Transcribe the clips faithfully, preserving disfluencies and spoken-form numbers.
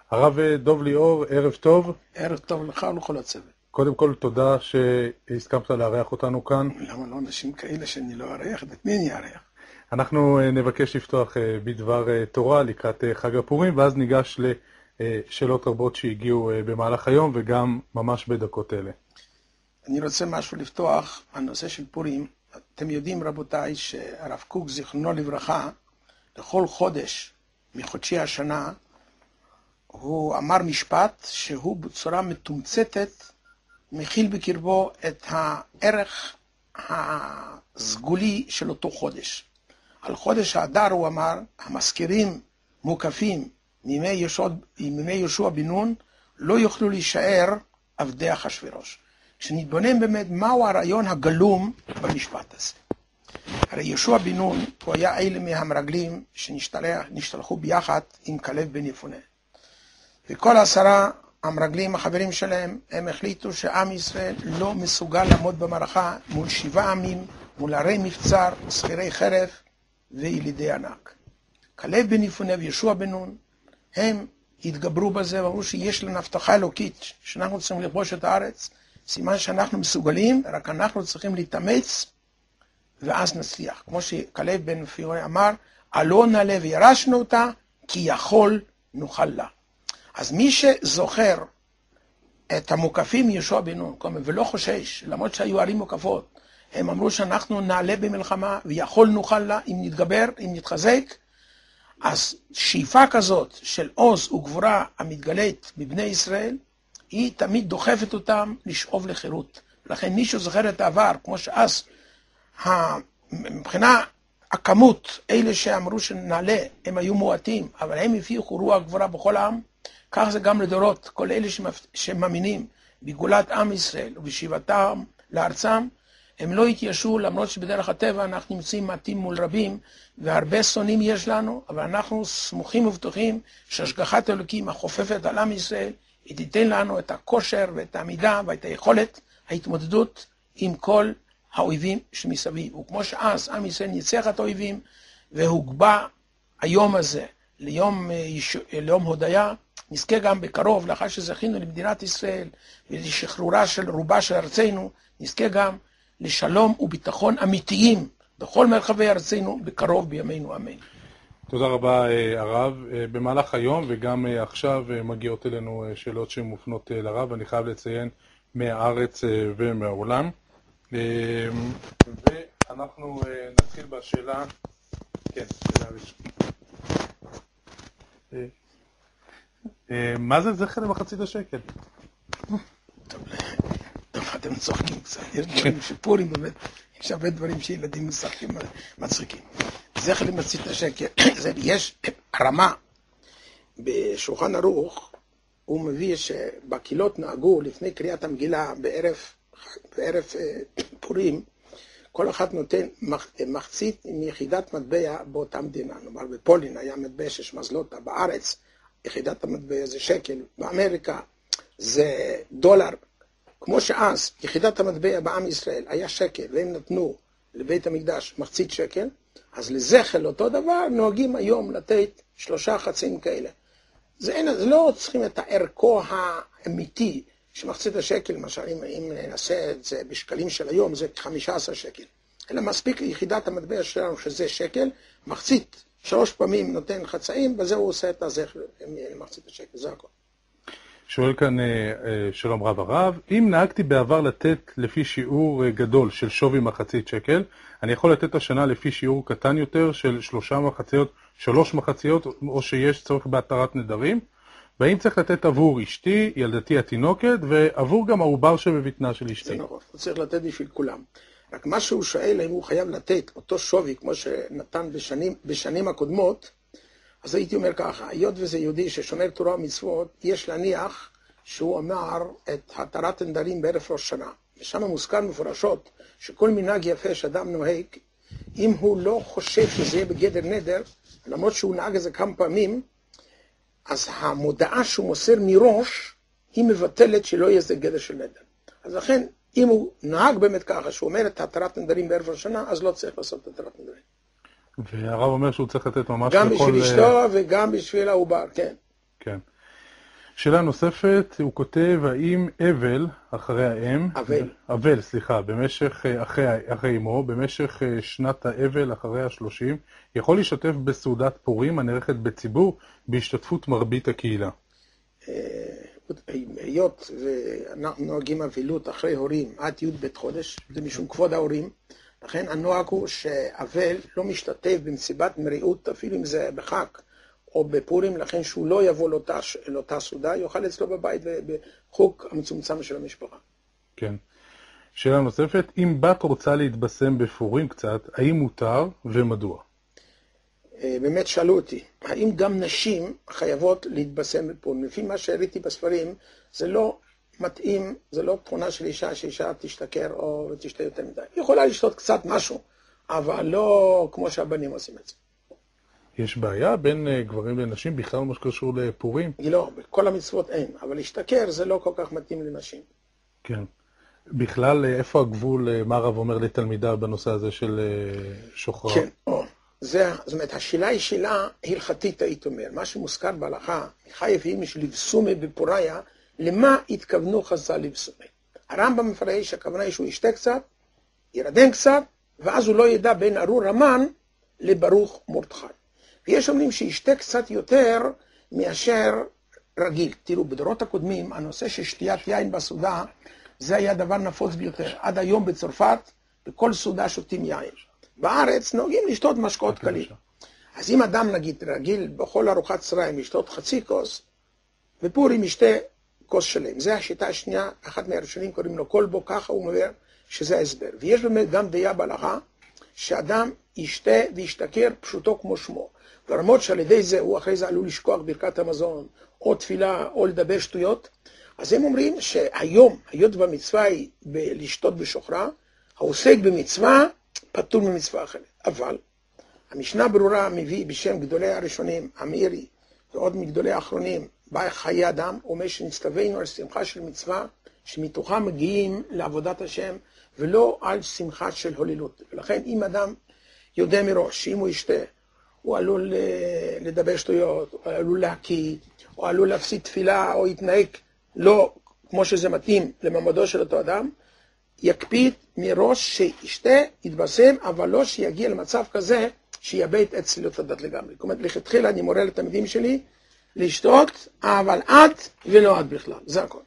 הרב דוב ליאור, ערב טוב. ערב טוב לך ולכל הצוות. קודם כל, תודה שהסכמת לארח אותנו כאן. למה לא אנשים כאלה שאני לא ארח? את מי אני ארח? אנחנו נבקש לפתוח בדבר תורה לקראת חג הפורים, ואז ניגש לשאלות רבות שהגיעו במהלך היום, וגם ממש בדקות אלה. אני רוצה משהו לפתוח, הנושא של פורים. אתם יודעים, רבותיי, שהרב קוק, זיכרונו לברכה, לכל חודש מחודשי השנה, הוא אמר משפט שהוא בצורה מתומצתת מכיל בקרבו את הערך הסגולי של אותו חודש. על חודש האדר הוא אמר, המזכירים מוקפים מימי יהושע, מימי יהושע בן נון לא יוכלו להישאר עבדי אחשוורוש. כשנתבונן באמת מהו הרעיון הגלום במשפט הזה. הרי יהושע בן נון הוא היה אלה מהמרגלים שנשתלחו ביחד עם כלב בן יפונה. וכל עשרה המרגלים, החברים שלהם, הם החליטו שעם ישראל לא מסוגל לעמוד במערכה מול שבעה עמים, מול ערי מבצר, שכירי חרב וילידי ענק. כלב בן יפונה ויהושע בן נון, הם התגברו בזה ואמרו שיש לנו הבטחה אלוקית, שאנחנו צריכים לכבוש את הארץ, סימן שאנחנו מסוגלים, רק אנחנו צריכים להתאמץ, ואז נצליח. כמו שכלב בן יפונה אמר, עלו נעלה וירשנו אותה, כי יכול נוכל לה. אז מי שזוכר את המוקפים יהושע בן נון, ולא חושש, למרות שהיו ערים מוקפות, הם אמרו שאנחנו נעלה במלחמה, ויכול נוכל לה, אם נתגבר, אם נתחזק, אז שאיפה כזאת של עוז וגבורה המתגלית בבני ישראל, היא תמיד דוחפת אותם לשאוב לחירות. לכן מי שזוכר את העבר, כמו שאז, מבחינה הכמות, אלה שאמרו שנעלה, הם היו מועטים, אבל הם הפיחו רוח גבורה בכל העם, כך זה גם לדורות, כל אלה שמאמינים בגאולת עם ישראל ובשיבתם לארצם, הם לא התיישו, למרות שבדרך הטבע אנחנו נמצאים מעטים מול רבים, והרבה שונאים יש לנו, אבל אנחנו סמוכים ובטוחים שהשגחת אלוקים החופפת על עם ישראל, היא תיתן לנו את הכושר ואת העמידה ואת היכולת ההתמודדות עם כל האויבים שמסביב. וכמו שאז עם ישראל ניצח את האויבים, והוגבה היום הזה ליום, ליום הודיה, נזכה גם בקרוב, לאחר שזכינו למדינת ישראל ולשחרורה של רובה של ארצנו, נזכה גם לשלום וביטחון אמיתיים בכל מרחבי ארצנו, בקרוב בימינו אמן. תודה רבה הרב. במהלך היום וגם עכשיו מגיעות אלינו שאלות שמופנות לרב, אני חייב לציין מהארץ ומהעולם. ואנחנו נתחיל בשאלה, כן, שאלה ראשונה. מה זה זכר למחצית השקל? טוב, אתם צוחקים קצת, יש דברים שפורים באמת, יש הרבה דברים שילדים משחקים מצחיקים. זכר למחצית השקל, יש רמה בשולחן ערוך, הוא מביא שבקהילות נהגו לפני קריאת המגילה בערב, בערב פורים, כל אחד נותן מחצית מיחידת מטבע באותה מדינה. נאמר, בפולין היה מטבע שש מזלוטה, בארץ יחידת המטבע זה שקל, באמריקה זה דולר. כמו שאז יחידת המטבע בעם ישראל היה שקל, והם נתנו לבית המקדש מחצית שקל, אז לזכר אותו דבר נוהגים היום לתת שלושה חצים כאלה. זה, אין, זה לא צריכים את הערכו האמיתי שמחצית השקל, למשל אם, אם נעשה את זה בשקלים של היום, זה חמישה עשר שקל. אלא מספיק יחידת המטבע שלנו שזה שקל, מחצית שלוש פעמים נותן חצאים, בזה הוא עושה את הזכר למחצית השקל, זה הכל. שואל כאן שלום רב הרב, אם נהגתי בעבר לתת לפי שיעור גדול של שווי מחצית שקל, אני יכול לתת השנה לפי שיעור קטן יותר של שלושה מחציות, שלוש מחציות, או שיש צורך בהתרת נדרים? והאם צריך לתת עבור אשתי, ילדתי התינוקת, ועבור גם העובר שבבטנה של אשתי? זה נכון, הוא צריך לתת בשביל כולם. רק מה שהוא שואל, אם הוא חייב לתת אותו שווי, כמו שנתן בשנים, בשנים הקודמות, אז הייתי אומר ככה, היות וזה יהודי ששומר תורה ומצוות, יש להניח שהוא אמר את התרת נדרים בערב ראש שנה. ושם מוזכר מפורשות שכל מנהג יפה שאדם נוהג, אם הוא לא חושב שזה יהיה בגדר נדר, למרות שהוא נהג את זה כמה פעמים, אז המודעה שהוא מוסר מראש, היא מבטלת שלא יהיה זה גדר של נדר. אז לכן, אם הוא נהג באמת ככה, שהוא אומר את התרת נדרים בערב ראש שנה, אז לא צריך לעשות את התרת נדרים. והרב אומר שהוא צריך לתת ממש גם לכל... בשביל אשתו וגם בשביל העובר, כן. כן. שאלה נוספת, הוא כותב, האם אבל, אחרי האם, אבל. אבל, סליחה, במשך, אחרי, אחרי אמו, במשך שנת האבל, אחרי השלושים, יכול להשתתף בסעודת פורים הנערכת בציבור, בהשתתפות מרבית הקהילה? היות ואנחנו נוהגים אבלות אחרי הורים עד י' בית חודש, זה משום כבוד ההורים, לכן הנוהג הוא שאבל לא משתתף במסיבת מריאות, אפילו אם זה בחג או בפורים, לכן שהוא לא יבוא לאותה, לאותה סעודה, יאכל אצלו בבית בחוג המצומצם של המשפחה. כן. שאלה נוספת, אם בת רוצה להתבשם בפורים קצת, האם מותר ומדוע? באמת שאלו אותי, האם גם נשים חייבות להתבשם בפורים? לפי מה שהראיתי בספרים, זה לא מתאים, זה לא תכונה של אישה שאישה תשתכר או תשתה יותר מדי. היא יכולה לשתות קצת משהו, אבל לא כמו שהבנים עושים את זה. יש בעיה בין גברים לנשים בכלל מה שקשור לפורים? לא, בכל המצוות אין, אבל להשתכר זה לא כל כך מתאים לנשים. כן. בכלל, איפה הגבול, מה הרב אומר לתלמידה בנושא הזה של שוחרר? כן, או. זה, זאת אומרת, השאלה היא שאלה הלכתית, היית אומר. מה שמוזכר בהלכה, חייב אימיש לבסומי בפוריה, למה התכוונו חז"ל לבסומי? הרמב"ם מפרש, הכוונה היא שהוא ישתה קצת, ירדם קצת, ואז הוא לא ידע בין ארור המן לברוך מרדכי. ויש אומרים שישתה קצת יותר מאשר רגיל. תראו, בדורות הקודמים, הנושא של שתיית יין בסעודה, זה היה דבר נפוץ ביותר. עד היום בצרפת, בכל סעודה שותים יין. בארץ נוהגים לשתות משקאות קלים. אז אם אדם נגיד רגיל בכל ארוחת צהריים לשתות חצי כוס, בפורים ישתה כוס שלם. זה השיטה השנייה, אחד מהראשונים קוראים לו כלבו, ככה הוא אומר שזה ההסבר. ויש באמת גם דעה בהלכה, שאדם ישתה וישתכר פשוטו כמו שמו. ברמות שעל ידי זה הוא אחרי זה עלול לשכוח ברכת המזון, או תפילה, או לדבר שטויות. אז הם אומרים שהיום, היות במצווה היא לשתות בשוחרה, העוסק במצווה פטור ממצווה אחרת. אבל המשנה ברורה מביא בשם גדולי הראשונים, המאירי, ועוד מגדולי האחרונים, באי חיי אדם, אומר שנצטווינו על שמחה של מצווה, שמתוכה מגיעים לעבודת השם, ולא על שמחה של הוללות. ולכן אם אדם יודע מראש שאם הוא ישתה, הוא עלול לדבר שטויות, הוא עלול להקיא, הוא עלול להפסיד תפילה, או יתנהג לא כמו שזה מתאים למעמדו של אותו אדם, יקפיד מראש שישתה, יתבשם, אבל לא שיגיע למצב כזה שיאבד את צלילות הדת לגמרי. זאת אומרת, לכתחילה אני מורה לתלמידים שלי לשתות, אבל עד ולא עד בכלל. זה הכל.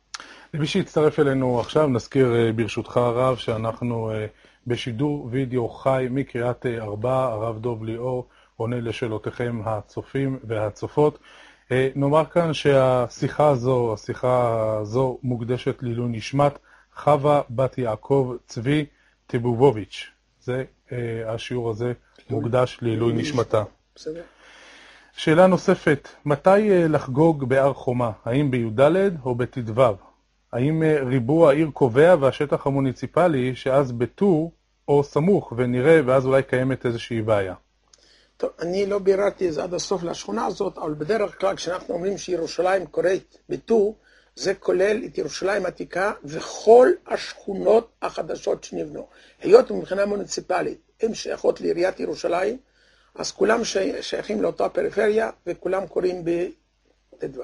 למי שהצטרף אלינו עכשיו, נזכיר ברשותך הרב שאנחנו בשידור וידאו חי מקריאת ארבע, הרב דוב ליאור עונה לשאלותיכם הצופים והצופות. נאמר כאן שהשיחה הזו, השיחה הזו מוקדשת לעילוי נשמת חווה בת יעקב צבי טיבובוביץ'. זה השיעור הזה מוקדש לעילוי נשמתה. בסדר. שאלה נוספת, מתי לחגוג בהר חומה? האם בי"ד או בט"ו? האם ריבוע העיר קובע והשטח המוניציפלי שאז בט"ו או סמוך ונראה ואז אולי קיימת איזושהי בעיה? טוב, אני לא ביררתי את זה עד הסוף לשכונה הזאת, אבל בדרך כלל כשאנחנו אומרים שירושלים קורית בט"ו, זה כולל את ירושלים העתיקה וכל השכונות החדשות שנבנו. היות ומבחינה מוניציפלית הן שייכות לעיריית ירושלים, אז כולם שייכים לאותה פריפריה וכולם קוראים בט"ו.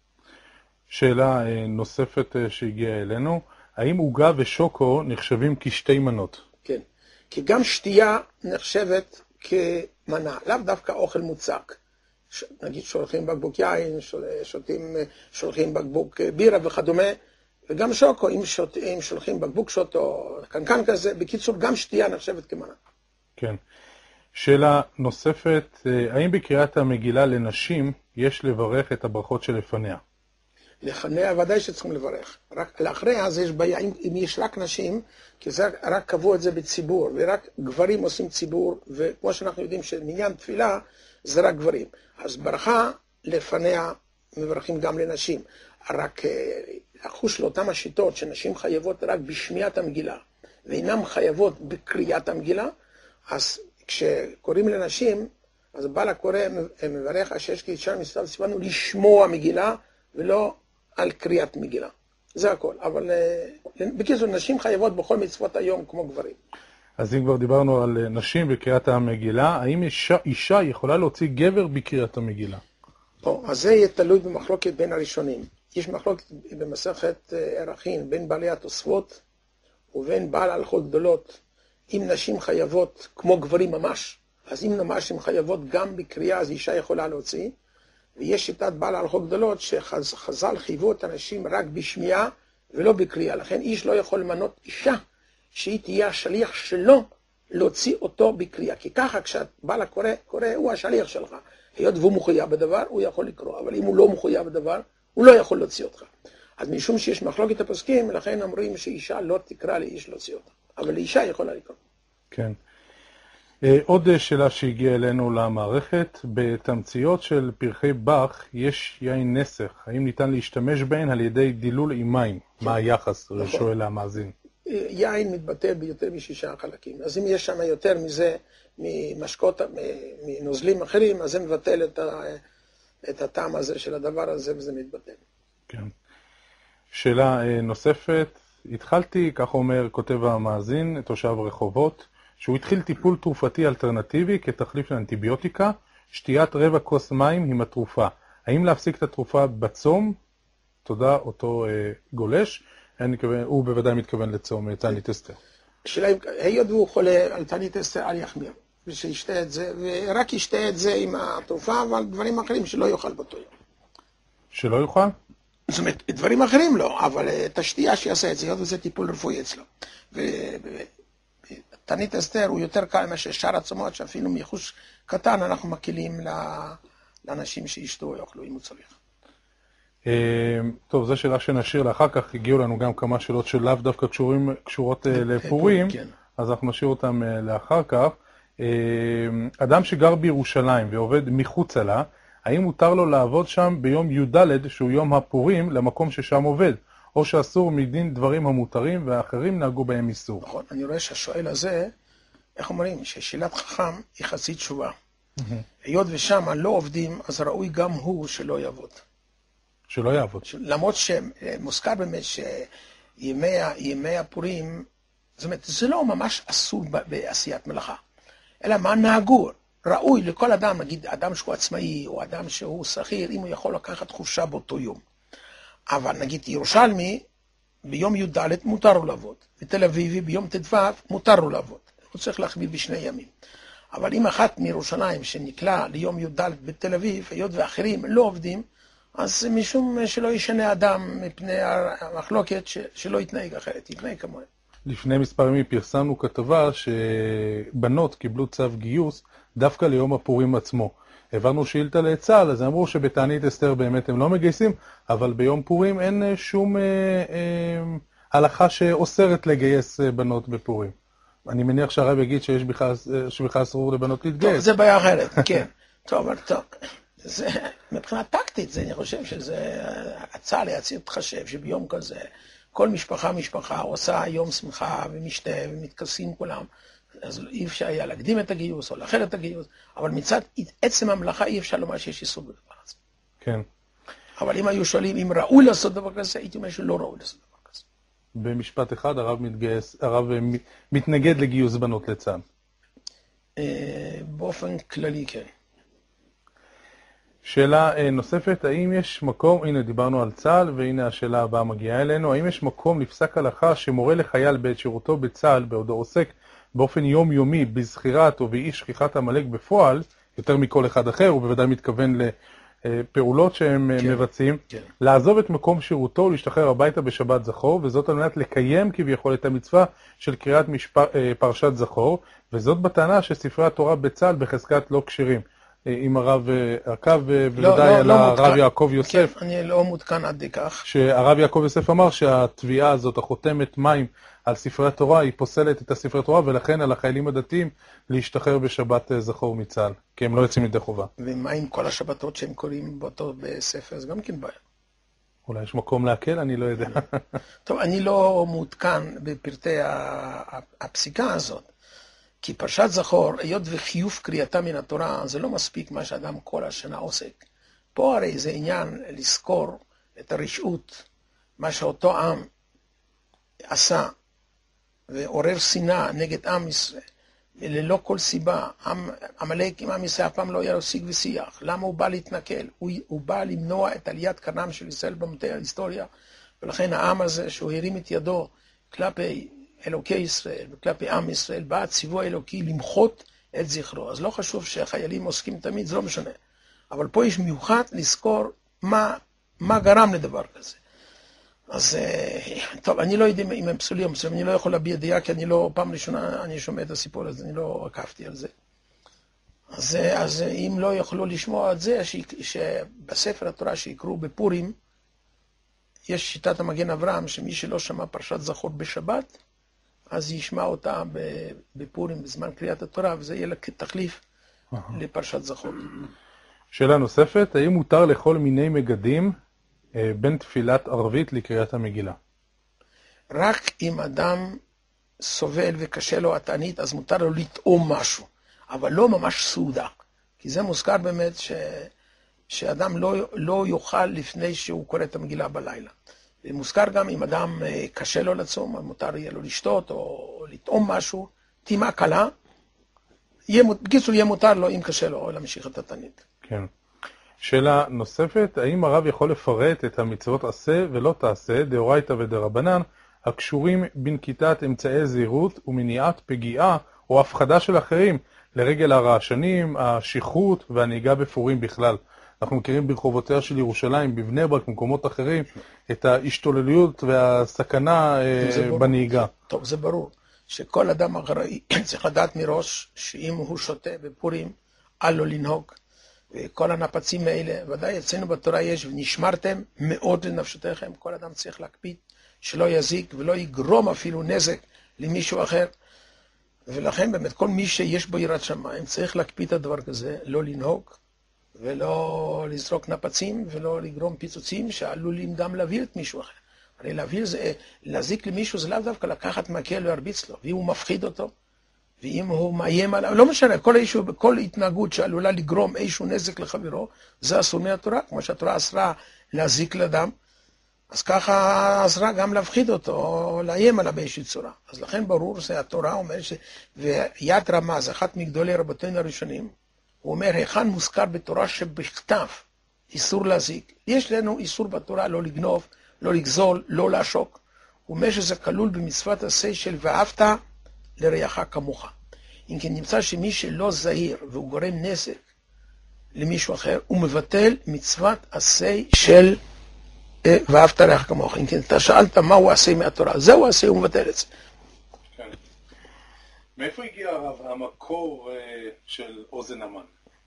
שאלה נוספת שהגיעה אלינו, האם עוגה ושוקו נחשבים כשתי מנות? כן, כי גם שתייה נחשבת כמנה, לאו דווקא אוכל מוצק. נגיד שולחים בקבוק יין, שותים, שולחים בקבוק בירה וכדומה, וגם שוקו, אם, שות, אם שולחים בקבוק שוט או קנקן כזה, בקיצור גם שתייה נחשבת כמנה. כן. שאלה נוספת, האם בקריאת המגילה לנשים יש לברך את הברכות שלפניה? לפניה ודאי שצריכים לברך. רק לאחריה אז יש בעיה, אם, אם יש רק נשים, כי זה רק קבעו את זה בציבור, ורק גברים עושים ציבור, וכמו שאנחנו יודעים שמניין תפילה זה רק גברים. אז ברכה לפניה מברכים גם לנשים. רק לחוש לאותם השיטות שנשים חייבות רק בשמיעת המגילה, ואינם חייבות בקריאת המגילה, אז כשקוראים לנשים, אז בעל הקורא מברך אשש כי אישה מסתיו ציוונו לשמוע מגילה, ולא על קריאת מגילה. זה הכל. אבל בקיצור, נשים חייבות בכל מצוות היום כמו גברים. אז אם כבר דיברנו על נשים בקריאת המגילה, האם אישה, אישה יכולה להוציא גבר בקריאת המגילה? או, אז זה יהיה תלוי במחלוקת בין הראשונים. יש מחלוקת במסכת ערכין בין בעלי התוספות ובין בעל הלכות גדולות. אם נשים חייבות כמו גברים ממש, אז אם ממש הן חייבות גם בקריאה, אז אישה יכולה להוציא. ויש שיטת בעל הלכות גדולות שחז"ל חייבו את הנשים רק בשמיעה ולא בקריאה. לכן איש לא יכול למנות אישה שהיא תהיה השליח שלו להוציא אותו בקריאה. כי ככה כשבעל הקורא, קורא, הוא השליח שלך. היות והוא מחויב בדבר, הוא יכול לקרוא. אבל אם הוא לא מחויב בדבר, הוא לא יכול להוציא אותך. אז משום שיש מחלוקת הפוסקים, לכן אומרים שאישה לא תקרא לאיש להוציא אותה. אבל לאישה יכולה לקרוא. כן. עוד שאלה שהגיעה אלינו למערכת, בתמציות של פרחי באך יש יין נסך, האם ניתן להשתמש בהן על ידי דילול עם מים? מה היחס? שואל המאזין. יין מתבטל ביותר משישה חלקים, אז אם יש שם יותר מזה, ממשקות, מנוזלים אחרים, אז זה מבטל את, ה, את הטעם הזה של הדבר הזה, וזה מתבטל. כן. שאלה נוספת, התחלתי, כך אומר, כותב המאזין, תושב רחובות, שהוא התחיל טיפול תרופתי אלטרנטיבי כתחליף לאנטיביוטיקה, שתיית רבע כוס מים עם התרופה. האם להפסיק את התרופה בצום? תודה, אותו אה, גולש. מתכוון, הוא בוודאי מתכוון לצום, תענית אסתר. שאלה, היות והוא חולה על תענית אסתר, אל יחמיר, ושישתה את זה, ורק ישתה את זה עם התרופה, אבל דברים אחרים שלא יאכל באותו יום. שלא יאכל? זאת אומרת, דברים אחרים לא, אבל את השתייה שיעשה את זה, היות וזה טיפול רפואי אצלו. ו... תענית אסתר הוא יותר קל מאשר שאר הצומות, שאפילו מייחוש קטן אנחנו מקילים לאנשים שישתו או יאכלו אם הוא צריך. טוב, זו שאלה שנשאיר לאחר כך, הגיעו לנו גם כמה שאלות שלאו דווקא קשורות לפורים, אז אנחנו נשאיר אותם לאחר כך. אדם שגר בירושלים ועובד מחוצה לה, האם מותר לו לעבוד שם ביום י"ד, שהוא יום הפורים, למקום ששם עובד? או שאסור מדין דברים המותרים, והאחרים נהגו בהם איסור. נכון, אני רואה שהשואל הזה, איך אומרים, ששאלת חכם היא חצי תשובה. היות ושם לא עובדים, אז ראוי גם הוא שלא יעבוד. שלא יעבוד. למרות שמוזכר באמת שימי הפורים, זאת אומרת, זה לא ממש אסור בעשיית מלאכה, אלא מה נהגו. ראוי לכל אדם, נגיד אדם שהוא עצמאי, או אדם שהוא שכיר, אם הוא יכול לקחת חופשה באותו יום. אבל נגיד ירושלמי, ביום י"ד מותר לו לעבוד, בתל אביבי ביום ט"ו מותר לו לעבוד, הוא צריך להחמיר בשני ימים. אבל אם אחת מירושלים שנקלע ליום י"ד בתל אביב, היות ואחרים לא עובדים, אז משום שלא ישנה אדם מפני המחלוקת שלא יתנהג אחרת, יתנהג כמוהם. לפני מספר ימים פרסמנו כתבה שבנות קיבלו צו גיוס דווקא ליום הפורים עצמו. העברנו שאילתה לצה"ל, אז אמרו שבתענית אסתר באמת הם לא מגייסים, אבל ביום פורים אין שום אה, אה, הלכה שאוסרת לגייס בנות בפורים. אני מניח שהרב יגיד שיש בכלל, שבכלל אסור לבנות להתגייס. טוב, זה בעיה אחרת, כן. טוב, אבל טוב. זה, מבחינה טקטית, זה, אני חושב שזה הצה"ל יציב תחשב שביום כזה, כל משפחה משפחה עושה יום שמחה ומשתה ומתכסים כולם. אז אי אפשר היה להקדים את הגיוס או לאחר את הגיוס, אבל מצד עצם המלאכה אי אפשר לומר שיש איסור בדבר הזה. כן. אבל אם היו שואלים אם ראוי לעשות דבר כזה, הייתי אומר שלא ראוי לעשות דבר כזה. במשפט אחד, הרב מתגייס, הרב מתנגד לגיוס בנות לצה"ל. באופן כללי, כן. שאלה נוספת, האם יש מקום, הנה דיברנו על צה"ל, והנה השאלה הבאה מגיעה אלינו, האם יש מקום לפסק הלכה שמורה לחייל בעת שירותו בצה"ל, בעודו עוסק באופן יומיומי בזכירת או באי שכיחת עמלק בפועל, יותר מכל אחד אחר, הוא בוודאי מתכוון לפעולות שהם כן, מבצעים, כן. לעזוב את מקום שירותו ולהשתחרר הביתה בשבת זכור, וזאת על מנת לקיים כביכול את המצווה של קריאת משפ... פרשת זכור, וזאת בטענה שספרי התורה בצה"ל בחזקת לא כשרים. עם הרב עקב ובוודאי על הרב יעקב יוסף. כן, אני לא מותקן עד כך. שהרב יעקב יוסף אמר שהתביעה הזאת, החותמת מים על ספרי התורה, היא פוסלת את הספרי התורה, ולכן על החיילים הדתיים להשתחרר בשבת זכור מצה"ל, כי הם לא יוצאים ידי חובה. ומה עם כל השבתות שהם קוראים באותו בספר, זה גם כן בעיה. אולי יש מקום להקל, אני לא יודע. טוב, אני לא מותקן בפרטי הפסיקה הזאת. כי פרשת זכור, היות וחיוב קריאתה מן התורה, זה לא מספיק מה שאדם כל השנה עוסק. פה הרי זה עניין לזכור את הרשעות, מה שאותו עם עשה, ועורר שנאה נגד עם ישראל, ללא כל סיבה. עמלק עם עם ישראל אף פעם לא היה לו שיג ושיח. למה הוא בא להתנכל? הוא, הוא בא למנוע את עליית קרנם של ישראל במטה ההיסטוריה, ולכן העם הזה שהוא הרים את ידו כלפי אלוקי ישראל וכלפי עם ישראל, בא ציווי אלוקי למחות את זכרו. אז לא חשוב שחיילים עוסקים תמיד, זה לא משנה. אבל פה יש מיוחד לזכור מה, מה גרם לדבר כזה. אז טוב, אני לא יודע אם הם פסולים, אני לא יכול להביע דעה, כי אני לא, פעם ראשונה אני שומע את הסיפור הזה, אני לא עקבתי על זה. אז, אז אם לא יוכלו לשמוע את זה, ש, שבספר התורה שיקראו בפורים, יש שיטת המגן אברהם, שמי שלא שמע פרשת זכור בשבת, אז ישמע אותה בפורים בזמן קריאת התורה, וזה יהיה כתחליף לפרשת זכור. שאלה נוספת, האם מותר לכל מיני מגדים בין תפילת ערבית לקריאת המגילה? רק אם אדם סובל וקשה לו התענית, אז מותר לו לטעום משהו, אבל לא ממש סעודה. כי זה מוזכר באמת ש... שאדם לא, לא יאכל לפני שהוא קורא את המגילה בלילה. ומוזכר גם אם אדם קשה לו לצום, מותר יהיה לו לשתות או לטעום משהו, טעימה קלה, בקיצור יהיה מותר לו אם קשה לו להמשיך את התענית. כן. שאלה נוספת, האם הרב יכול לפרט את המצוות עשה ולא תעשה, דאורייתא ודרבנן, הקשורים בנקיטת אמצעי זהירות ומניעת פגיעה או הפחדה של אחרים לרגל הרעשנים, השכרות והנהיגה בפורים בכלל? אנחנו מכירים ברחובותיה של ירושלים, בבני ברק, במקומות אחרים, את ההשתוללויות והסכנה בנהיגה. טוב, זה ברור שכל אדם אחראי צריך לדעת מראש שאם הוא שותה בפורים, אל לו לנהוג. וכל הנפצים האלה, ודאי אצלנו בתורה יש, ונשמרתם מאוד לנפשותיכם, כל אדם צריך להקפיד שלא יזיק ולא יגרום אפילו נזק למישהו אחר. ולכן באמת כל מי שיש בו יראת שמיים צריך להקפיד את הדבר כזה, לא לנהוג ולא לזרוק נפצים ולא לגרום פיצוצים שעלולים גם להביא את מישהו אחר. הרי להביא זה, להזיק למישהו זה לאו דווקא לקחת מקל להרביץ לו, ואם הוא מפחיד אותו, ואם הוא מאיים עליו, לא משנה, כל, אישו, כל התנהגות שעלולה לגרום איזשהו נזק לחברו, זה אסור מהתורה, כמו שהתורה אסרה להזיק לאדם, אז ככה אסרה גם להפחיד אותו, או לאיים עליו באיזושהי צורה. אז לכן ברור שהתורה אומרת, ש... ויד רמז, אחת מגדולי רבותינו הראשונים, הוא אומר, היכן מוזכר בתורה שבכתב איסור להזיק. יש לנו איסור בתורה לא לגנוב, לא לגזול, לא לעשוק. הוא אומר שזה כלול במצוות עשה של ואהבת לרעך כמוך. אם כן נמצא שמי שלא זהיר והוא גורם נזק למישהו אחר, הוא מבטל מצוות עשה של ואהבת לרעך כמוך. אם כן אתה שאלת מהו עשה מהתורה, זהו עשה, הוא מבטל את זה. כן. מאיפה הגיע המקור של אוזן המן?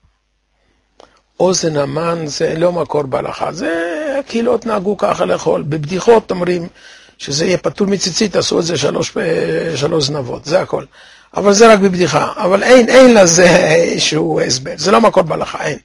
אוזן המן זה לא מקור בהלכה, זה קהילות נהגו ככה לאכול. בבדיחות אומרים שזה יהיה פטור מציצית, עשו את זה שלוש, שלוש זנבות, זה הכל. אבל זה רק בבדיחה, אבל אין, אין לזה איזשהו הסבר, זה לא מקור בהלכה, אין.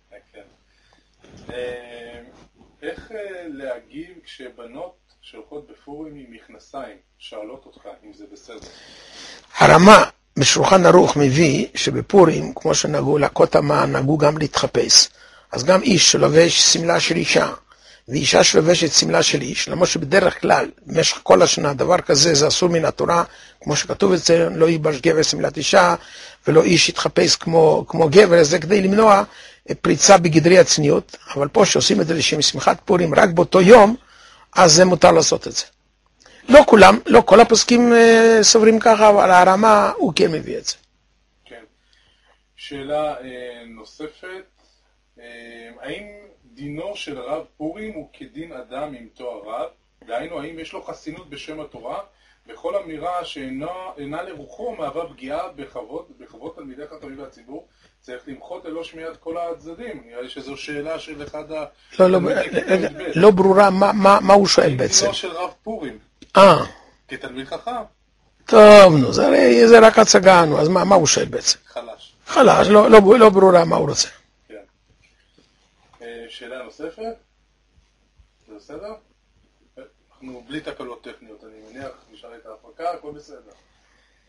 איך להגיב כשבנות שהולכות בפורים עם מכנסיים, שואלות אותך אם זה בסדר? הרמה בשולחן ערוך מביא שבפורים, כמו שנהגו להכות המן, נהגו גם להתחפש. אז גם איש שלובש סמלה של אישה, ואישה שלובשת סמלה של איש, למרות שבדרך כלל, במשך כל השנה, דבר כזה זה אסור מן התורה, כמו שכתוב אצלנו, לא ייבש גבר סמלת אישה, ולא איש יתחפש כמו, כמו גבר, זה כדי למנוע פריצה בגדרי הצניעות, אבל פה שעושים את זה לשם שמחת פורים רק באותו יום, אז זה מותר לעשות את זה. לא כולם, לא כל הפוסקים אה, סוברים ככה, אבל הרמה הוא כן מביא את זה. כן. שאלה אה, נוספת, אה, האם דינו של רב פורים הוא כדין אדם עם תואר רב? דהיינו, האם יש לו חסינות בשם התורה? בכל אמירה שאינה לרוחו מהווה פגיעה בכבוד, בכבוד תלמידי חכמים והציבור, צריך למחות ללא שמיעת כל הצדדים. נראה לי שזו שאלה של אחד ה... לא, לא, לא ברורה מה, מה, מה הוא שואל בעצם. דינו של רב פורים. אה. כתלמיד חכם. טוב, נו, זה, זה רק הצגה, נו, אז מה, מה הוא שואל בעצם? חלש. חלש, לא, לא, לא ברורה מה הוא רוצה. כן. שאלה נוספת? זה בסדר? אנחנו בלי תקלות טכניות, אני מניח, נשאר את ההפרקה, הכל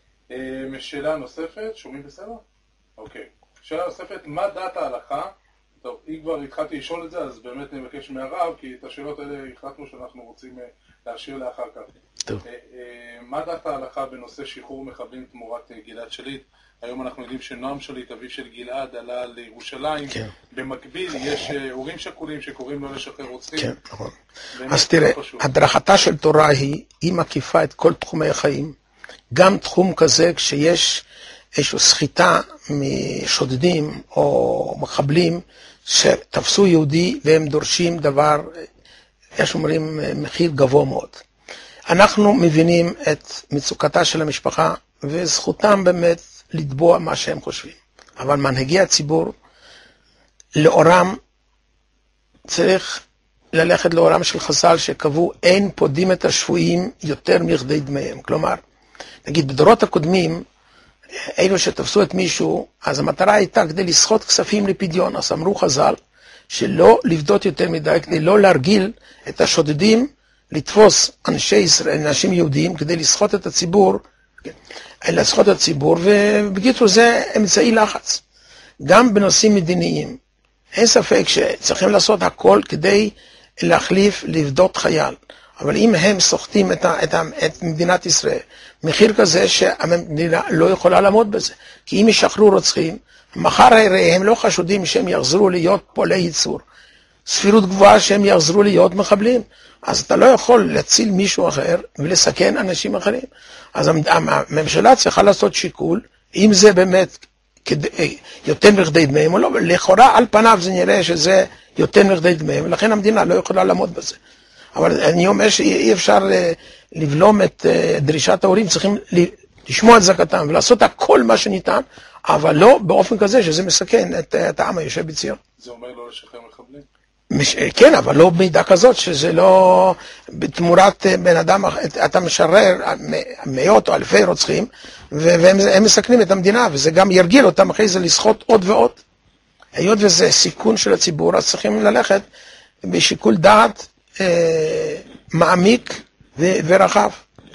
בסדר. שאלה נוספת, שומעים בסדר? אוקיי. שאלה נוספת, מה דעת ההלכה טוב, אם כבר התחלתי לשאול את זה, אז באמת נבקש מהרב, כי את השאלות האלה החלטנו שאנחנו רוצים להשאיר לאחר כך. טוב. מה דעת ההלכה בנושא שחרור מחבלים תמורת גלעד שליט? היום אנחנו יודעים שנועם שליט, אביו של גלעד, עלה לירושלים. כן. במקביל יש הורים שכולים שקוראים לו לשחרר רוצחים. כן, נכון. אז תראה, הדרכתה של תורה היא, היא מקיפה את כל תחומי החיים. גם תחום כזה, כשיש איזושהי סחיטה משודדים או מחבלים שתפסו יהודי והם דורשים דבר, יש אומרים, מחיר גבוה מאוד. אנחנו מבינים את מצוקתה של המשפחה וזכותם באמת לתבוע מה שהם חושבים. אבל מנהיגי הציבור, לאורם צריך ללכת לאורם של חז"ל שקבעו אין פודים את השפויים יותר מכדי דמיהם. כלומר, נגיד בדורות הקודמים, אלו שתפסו את מישהו, אז המטרה הייתה כדי לסחוט כספים לפדיון. אז אמרו חז"ל שלא לבדות יותר מדי, כדי לא להרגיל את השודדים לתפוס אנשי ישראל, אנשים יהודים, כדי לסחוט את הציבור, לסחוט את הציבור, ובקיצור זה אמצעי לחץ. גם בנושאים מדיניים, אין ספק שצריכים לעשות הכל כדי להחליף, לבדות חייל. אבל אם הם סוחטים את, ה, את, ה, את מדינת ישראל, מחיר כזה שהמדינה לא יכולה לעמוד בזה. כי אם ישחררו רוצחים, מחר הרי הם לא חשודים שהם יחזרו להיות פועלי ייצור. ספירות גבוהה שהם יחזרו להיות מחבלים. אז אתה לא יכול להציל מישהו אחר ולסכן אנשים אחרים. אז הממשלה צריכה לעשות שיקול, אם זה באמת כדי, יותר מכדי דמיהם או לא, לכאורה על פניו זה נראה שזה יותר מכדי דמיהם, ולכן המדינה לא יכולה לעמוד בזה. אבל אני אומר שאי אפשר לבלום את דרישת ההורים, צריכים לשמוע את זעקתם ולעשות הכל מה שניתן, אבל לא באופן כזה שזה מסכן את, את העם היושב בציון. זה אומר לא לשחרר מחבלים? מש, כן, אבל לא במידה כזאת, שזה לא בתמורת בן אדם, אתה משרר מאות או אלפי רוצחים, והם מסכנים את המדינה, וזה גם ירגיל אותם אחרי זה לסחוט עוד ועוד. היות וזה סיכון של הציבור, אז צריכים ללכת בשיקול דעת אה, מעמיק ו- ורחב.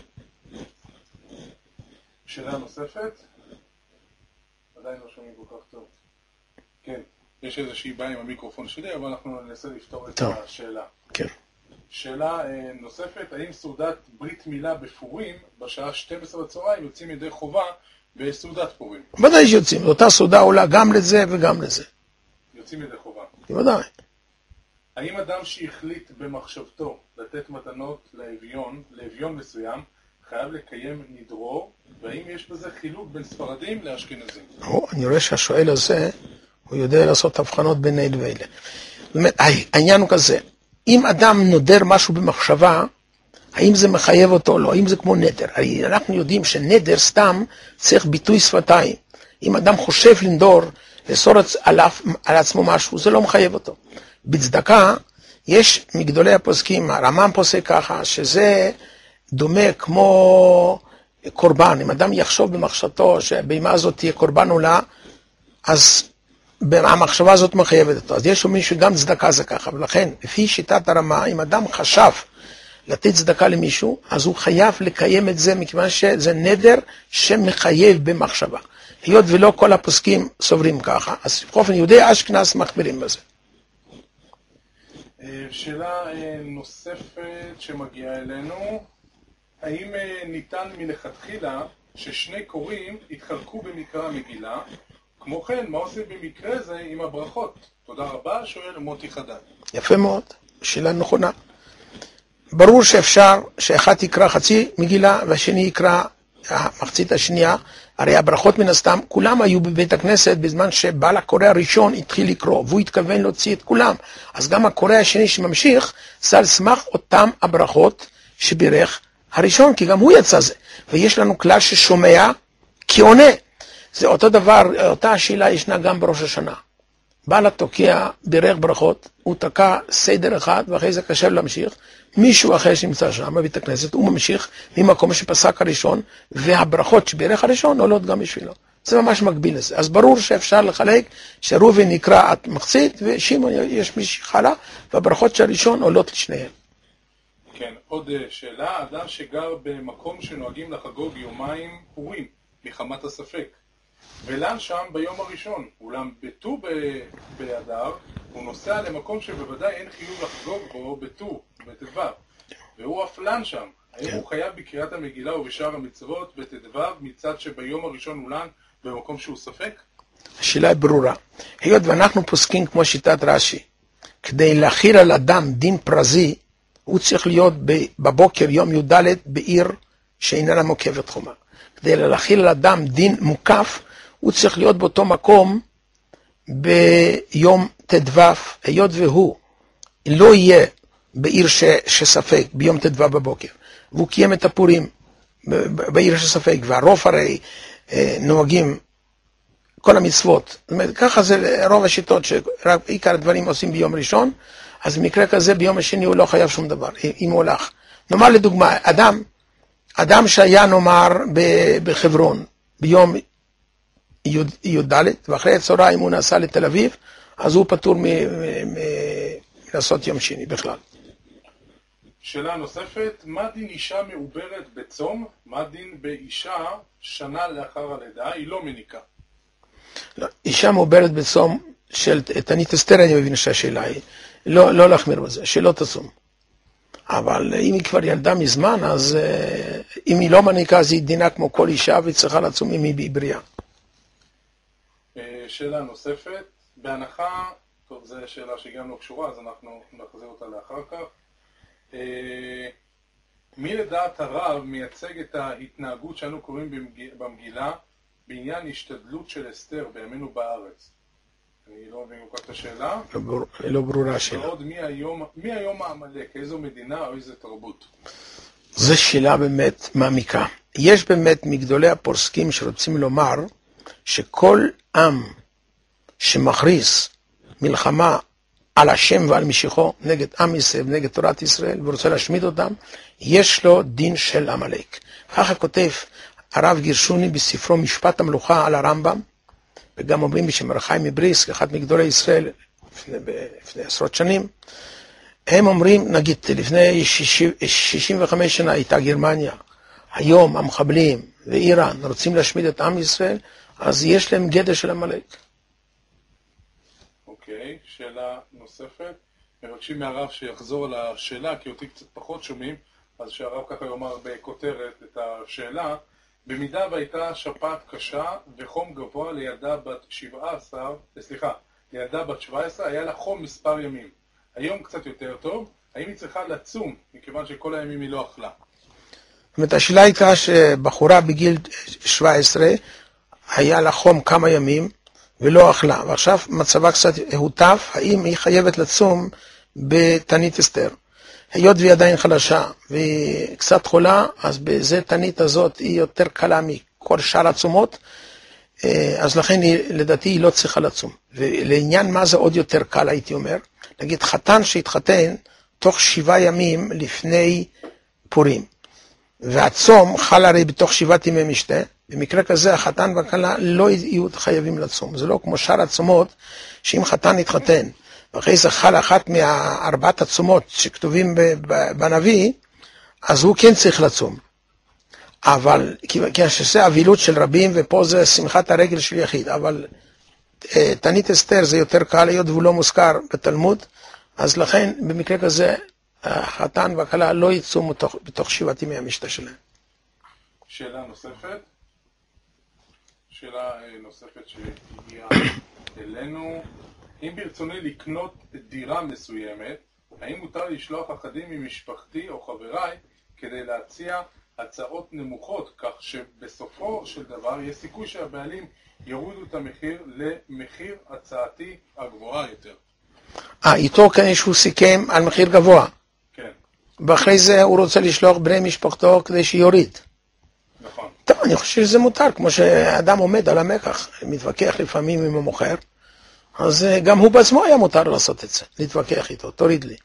שאלה נוספת? עדיין לא שומעים כל כך טוב. כן, יש איזושהי בעיה עם המיקרופון שלי, אבל אנחנו ננסה לפתור את טוב. השאלה. כן. שאלה אה, נוספת, האם סעודת ברית מילה בפורים, בשעה שתים עשרה בצהריים, יוצאים ידי חובה בסעודת פורים? ודאי שיוצאים, אותה סעודה עולה גם לזה וגם לזה. יוצאים ידי חובה. ודאי. האם אדם שהחליט במחשבתו לתת מתנות לאביון, לאביון מסוים, חייב לקיים נדרו, והאם יש בזה חילוק בין ספרדים לאשכנזים? או, אני רואה שהשואל הזה, הוא יודע לעשות הבחנות בין אלה ואלה. באמת, העניין הוא כזה, אם אדם נודר משהו במחשבה, האם זה מחייב אותו או לא, האם זה כמו נדר? הרי אנחנו יודעים שנדר סתם צריך ביטוי שפתיים. אם אדם חושב לנדור, לאסור על, על עצמו משהו, זה לא מחייב אותו. בצדקה, יש מגדולי הפוסקים, הרמב"ם פוסק ככה, שזה דומה כמו קורבן. אם אדם יחשוב במחשבתו שבימה הזאת תהיה קורבן עולה, אז המחשבה הזאת מחייבת אותו. אז יש מישהו שגם צדקה זה ככה, ולכן, לפי שיטת הרמה, אם אדם חשב לתת צדקה למישהו, אז הוא חייב לקיים את זה, מכיוון שזה נדר שמחייב במחשבה. היות ולא כל הפוסקים סוברים ככה, אז באופן יהודי אשכנז מחמירים בזה. שאלה נוספת שמגיעה אלינו, האם ניתן מלכתחילה ששני קוראים יתחלקו במקרא המגילה? כמו כן, מה עושים במקרה זה עם הברכות? תודה רבה, שואל מוטי חדד. יפה מאוד, שאלה נכונה. ברור שאפשר שאחד יקרא חצי מגילה והשני יקרא המחצית השנייה. הרי הברכות מן הסתם, כולם היו בבית הכנסת בזמן שבעל הקורא הראשון התחיל לקרוא, והוא התכוון להוציא את כולם. אז גם הקורא השני שממשיך, זה על סמך אותם הברכות שבירך הראשון, כי גם הוא יצא זה. ויש לנו כלל ששומע כעונה. זה אותו דבר, אותה השאלה ישנה גם בראש השנה. בעל התוקע בירך ברכות, הוא תקע סדר אחד, ואחרי זה קשה להמשיך. מישהו אחר שנמצא שם בבית הכנסת, הוא ממשיך ממקום שפסק הראשון, והברכות שבירך הראשון עולות גם בשבילו. זה ממש מקביל לזה. אז ברור שאפשר לחלק שרובין נקרא את מחצית, ושימון יש מישהי חלה, והברכות של הראשון עולות לשניהם. כן, עוד שאלה, אדם שגר במקום שנוהגים לחגוג יומיים פורים, מחמת הספק, ולן שם ביום הראשון, אולם בט"ו באדר הוא נוסע למקום שבוודאי אין חיוב לחגוג בו בט"ו, בט"ו, והוא אף לן שם. האם הוא חייב בקריאת המגילה ובשאר המצוות בט"ו מצד שביום הראשון הוא לן במקום שהוא ספק? השאלה היא ברורה. היות ואנחנו פוסקים כמו שיטת רש"י, כדי להחיל על אדם דין פרזי, הוא צריך להיות בבוקר יום י"ד בעיר שאיננה מוקפת חומה. כדי להחיל על אדם דין מוקף, הוא צריך להיות באותו מקום ביום ט"ו, היות והוא לא יהיה בעיר ש, שספק ביום ט"ו בבוקר, והוא קיים את הפורים בעיר שספק, והרוב הרי אה, נוהגים כל המצוות. זאת אומרת, ככה זה רוב השיטות שרק עיקר הדברים עושים ביום ראשון, אז במקרה כזה ביום השני הוא לא חייב שום דבר, אם הוא הולך. נאמר לדוגמה, אדם, אדם שהיה נאמר בחברון ביום י"ד, ואחרי הצהריים הוא נסע לתל אביב, אז הוא פטור מלעשות יום שני בכלל. שאלה נוספת, מה דין אישה מעוברת בצום? מה דין באישה שנה לאחר הלידה? היא לא מניקה. לא, אישה מעוברת בצום של תענית אסתר, אני מבין שהשאלה היא, לא, לא להחמיר בזה, שלא תצום. אבל אם היא כבר ילדה מזמן, אז אם היא לא מניקה, אז היא דינה כמו כל אישה, והיא צריכה לצום אם היא בריאה. שאלה נוספת, בהנחה, טוב, זו שאלה שגם לא קשורה, אז אנחנו נחזיר אותה לאחר כך. מי לדעת הרב מייצג את ההתנהגות שאנו קוראים במגילה בעניין השתדלות של אסתר בימינו בארץ? אני לא מבין כל כך את השאלה. לא ברורה השאלה. ועוד מי היום, מי היום העמלק, איזו מדינה או איזו תרבות? זו שאלה באמת מעמיקה. יש באמת מגדולי הפוסקים שרוצים לומר שכל עם שמכריז מלחמה על השם ועל משיחו נגד עם ישראל ונגד תורת ישראל ורוצה להשמיד אותם, יש לו דין של עמלק. ככה כותב הרב גרשוני בספרו משפט המלוכה על הרמב"ם, וגם אומרים בשם רב חיים מבריסק, אחד מגדולי ישראל לפני, לפני עשרות שנים, הם אומרים, נגיד, לפני שישים וחמש שנה הייתה גרמניה, היום המחבלים ואיראן רוצים להשמיד את עם ישראל, אז יש להם גדר של עמלק. אוקיי, שאלה נוספת. מבקשים מהרב שיחזור על השאלה, כי אותי קצת פחות שומעים, אז שהרב ככה יאמר בכותרת את השאלה. במידה והייתה שפעת קשה וחום גבוה לילדה בת שבע עשרה, סליחה, לילדה בת שבע עשרה, היה לה חום מספר ימים. היום קצת יותר טוב, האם היא צריכה לצום, מכיוון שכל הימים היא לא אכלה? זאת אומרת, השאלה הייתה שבחורה בגיל שבע עשרה, היה לה חום כמה ימים ולא אכלה, ועכשיו מצבה קצת הוטף, האם היא חייבת לצום בתענית אסתר? היות והיא עדיין חלשה והיא קצת חולה, אז בזה תענית הזאת היא יותר קלה מכל שאר הצומות, אז לכן היא, לדעתי היא לא צריכה לצום. ולעניין מה זה עוד יותר קל, הייתי אומר, נגיד חתן שהתחתן תוך שבעה ימים לפני פורים, והצום חל הרי בתוך שבעת ימי משתה, במקרה כזה החתן והכלה לא יהיו חייבים לצום. זה לא כמו שאר הצומות, שאם חתן התחתן ואחרי זה חל אחת מארבעת הצומות שכתובים בנביא, אז הוא כן צריך לצום. אבל, כי שזה אבילות של רבים, ופה זה שמחת הרגל של יחיד, אבל תענית אסתר זה יותר קל, היות והוא לא מוזכר בתלמוד, אז לכן במקרה כזה החתן והכלה לא יצומו בתוך, בתוך שבעת ימי המשתה שלהם. שאלה נוספת? שאלה נוספת שהגיעה אלינו, אם ברצוני לקנות דירה מסוימת, האם מותר לשלוח אחדים ממשפחתי או חבריי כדי להציע הצעות נמוכות, כך שבסופו של דבר יש סיכוי שהבעלים יורידו את המחיר למחיר הצעתי הגבוהה יותר? אה, איתו כאן שהוא סיכם על מחיר גבוה. כן. ואחרי זה הוא רוצה לשלוח בני משפחתו כדי שיוריד. נכון. טוב, אני חושב שזה מותר, כמו שאדם עומד על המקח, מתווכח לפעמים עם המוכר, אז גם הוא בעצמו היה מותר לעשות את זה, להתווכח איתו, תוריד לי.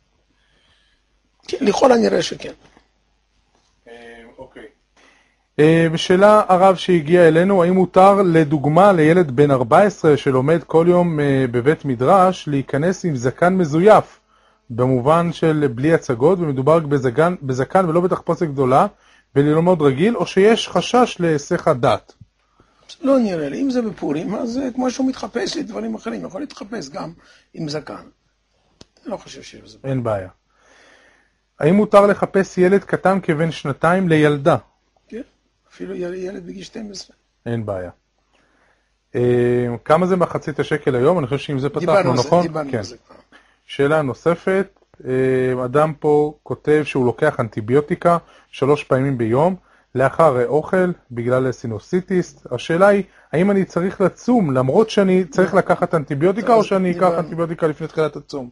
כן, לכל הנראה שכן. אוקיי. ושאלה הרב שהגיע אלינו, האם מותר לדוגמה לילד בן ארבע עשרה שלומד כל יום בבית מדרש להיכנס עם זקן מזויף, במובן של בלי הצגות, ומדובר בזקן, בזקן ולא בתחפושת גדולה, וללמוד רגיל, או שיש חשש להיסח הדעת? לא נראה לי, אם זה בפורים, אז כמו שהוא מתחפש לדברים אחרים, יכול להתחפש גם עם זקן. אני לא חושב שזה... אין בעיה. האם מותר לחפש ילד קטן כבן שנתיים לילדה? כן, אפילו ילד בגיל שתים עשרה. אין בעיה. כמה זה מחצית השקל היום? אני חושב שאם זה פתחנו, נכון? דיברנו על זה. שאלה נוספת, אדם פה כותב שהוא לוקח אנטיביוטיקה שלוש פעמים ביום, לאחר אוכל, בגלל סינוסיטיס. השאלה היא, האם אני צריך לצום, למרות שאני צריך לקחת אנטיביוטיקה, או שאני אקח אנטיביוטיקה לפני תחילת הצום?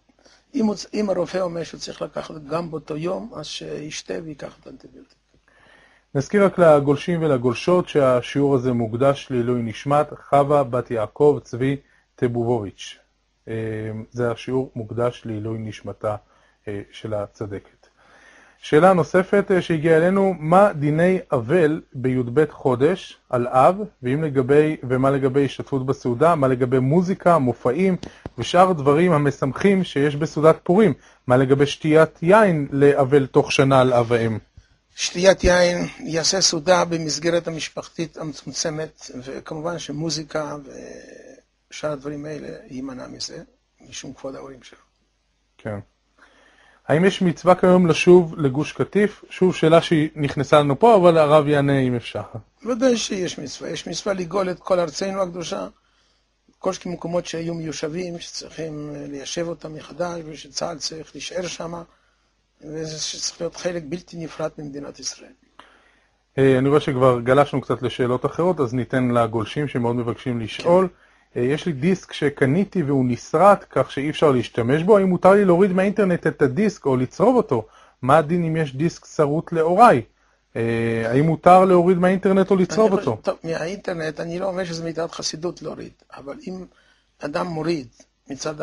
אם הרופא אומר שהוא צריך לקחת גם באותו יום, אז שישתה ויקח את האנטיביוטיקה. נזכיר רק לגולשים ולגולשות שהשיעור הזה מוקדש לעילוי נשמת חווה בת יעקב צבי טבובוביץ'. זה השיעור מוקדש לעילוי נשמתה של הצדקת. שאלה נוספת שהגיעה אלינו, מה דיני אבל בי"ב חודש על אב, ואם לגבי, ומה לגבי השתתפות בסעודה, מה לגבי מוזיקה, מופעים ושאר דברים המשמחים שיש בסעודת פורים, מה לגבי שתיית יין לאבל תוך שנה על אב האם? שתיית יין יעשה סעודה במסגרת המשפחתית המצומצמת, וכמובן שמוזיקה ושאר הדברים האלה יימנע מזה, משום כבוד ההורים שלו. כן. האם יש מצווה כיום לשוב לגוש קטיף? שוב שאלה שהיא נכנסה לנו פה, אבל הרב יענה אם אפשר. ודאי שיש מצווה. יש מצווה לגאול את כל ארצנו הקדושה, כל מקומות שהיו מיושבים, שצריכים ליישב אותם מחדש, ושצה"ל צריך להישאר שם, וזה שצריך להיות חלק בלתי נפרד ממדינת ישראל. אני רואה שכבר גלשנו קצת לשאלות אחרות, אז ניתן לגולשים שמאוד מבקשים לשאול. יש לי דיסק שקניתי והוא נסרט, כך שאי אפשר להשתמש בו. האם מותר לי להוריד מהאינטרנט את הדיסק או לצרוב אותו? מה הדין אם יש דיסק שרוט להוריי? האם מותר להוריד מהאינטרנט או לצרוב אותו? טוב, מהאינטרנט אני לא אומר שזה מצד חסידות להוריד, אבל אם אדם מוריד מצד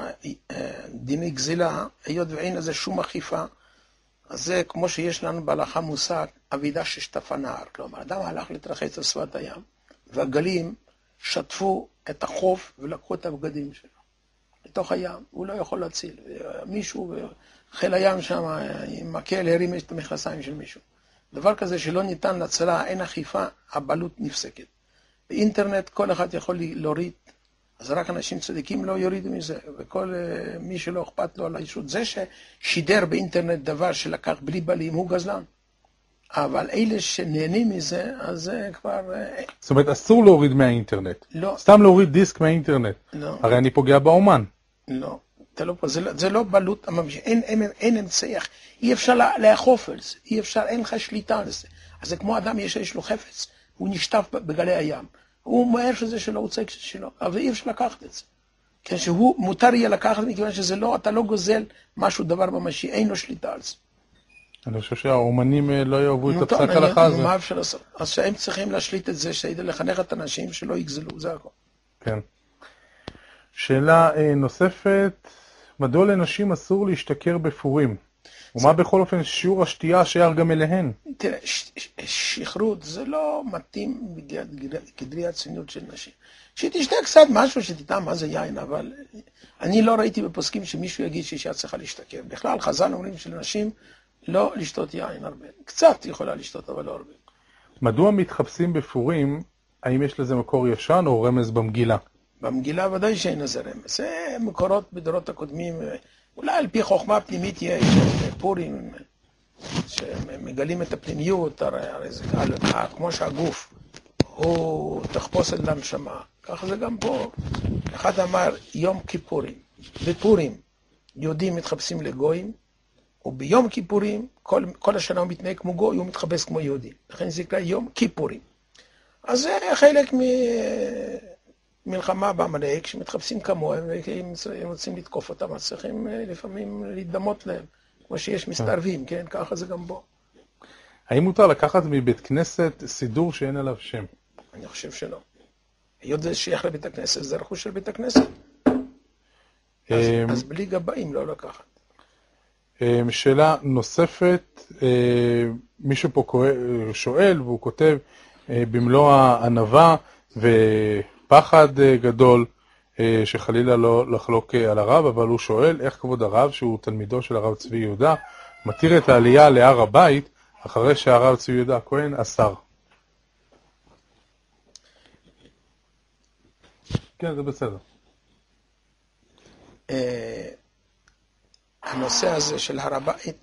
דיני גזילה, היות ואין לזה שום אכיפה, אז זה כמו שיש לנו בהלכה מושג, אבידה ששטפה נהר. כלומר, אדם הלך להתרחץ על שפת הים, והגלים שטפו את החוף ולקחו את הבגדים שלו לתוך הים, הוא לא יכול להציל. מישהו, חיל הים שם, עם מקל הרים את המכנסיים של מישהו. דבר כזה שלא ניתן להצלה, אין אכיפה, הבעלות נפסקת. באינטרנט כל אחד יכול להוריד, אז רק אנשים צדיקים לא יורידו מזה, וכל מי שלא אכפת לו על הישות. זה ששידר באינטרנט דבר שלקח בלי בלים הוא גזלן. אבל אלה שנהנים מזה, אז זה כבר... זאת אומרת, אסור להוריד מהאינטרנט. לא. סתם להוריד דיסק מהאינטרנט. לא. הרי אני פוגע באומן. לא. זה לא, זה, זה לא בעלות הממשיך, אין, אין, אין אמצעי, אי אפשר לאכוף על זה, אי אפשר, אין לך שליטה על זה. אז זה כמו אדם יש, יש לו חפץ, הוא נשטף בגלי הים. הוא אומר שזה שלו, הוא צייק שלו, אבל אי אפשר לקחת את זה. כן, שהוא מותר יהיה לקחת, מכיוון שזה לא, אתה לא גוזל משהו דבר ממשי, אין לו שליטה על זה. אני חושב שהאומנים לא יאהבו את הפסק הלכה הזה. מה אפשר לעשות? אז שהם צריכים להשליט את זה, שידע לחנך את האנשים שלא יגזלו, זה הכל. כן. שאלה נוספת, מדוע לנשים אסור להשתכר בפורים? ומה בכל אופן שיעור השתייה שיער גם אליהן? תראה, שכרות זה לא מתאים בגדרי הצניעות של נשים. שתשתה קצת משהו שתטעם מה זה יין, אבל אני לא ראיתי בפוסקים שמישהו יגיד שאישה צריכה להשתכר. בכלל חז"ל אומרים שלנשים לא לשתות יין הרבה. קצת יכולה לשתות, אבל לא הרבה. מדוע מתחפשים בפורים? האם יש לזה מקור ישן או רמז במגילה? במגילה ודאי שאין לזה רמז. זה מקורות בדורות הקודמים, אולי על פי חוכמה פנימית יש פורים, שמגלים את הפנימיות, הרי זה כמו שהגוף הוא תחפוש את לנשמה. ככה זה גם פה. אחד אמר יום כיפורים. בפורים יהודים מתחפשים לגויים, וביום כיפורים, כל, כל השנה הוא מתנהג כמו גוי, הוא מתחפש כמו יהודי. לכן זה נקרא יום כיפורים. אז זה חלק ממלחמה בעמלק, שמתחפשים כמוהם, והם רוצים לתקוף אותם, אז צריכים לפעמים להידמות להם, כמו שיש מסתערבים, כן? ככה זה גם בו. האם מותר לקחת מבית כנסת סידור שאין עליו שם? אני חושב שלא. היות זה שייך לבית הכנסת, זה רכוש של בית הכנסת. אז, אז בלי גבאים לא לקחת. שאלה נוספת, מישהו פה שואל והוא כותב במלוא הענווה ופחד גדול שחלילה לא לחלוק על הרב, אבל הוא שואל איך כבוד הרב, שהוא תלמידו של הרב צבי יהודה, מתיר את העלייה להר הבית אחרי שהרב צבי יהודה הכהן אסר. כן, זה בסדר. הנושא הזה של הר הבית,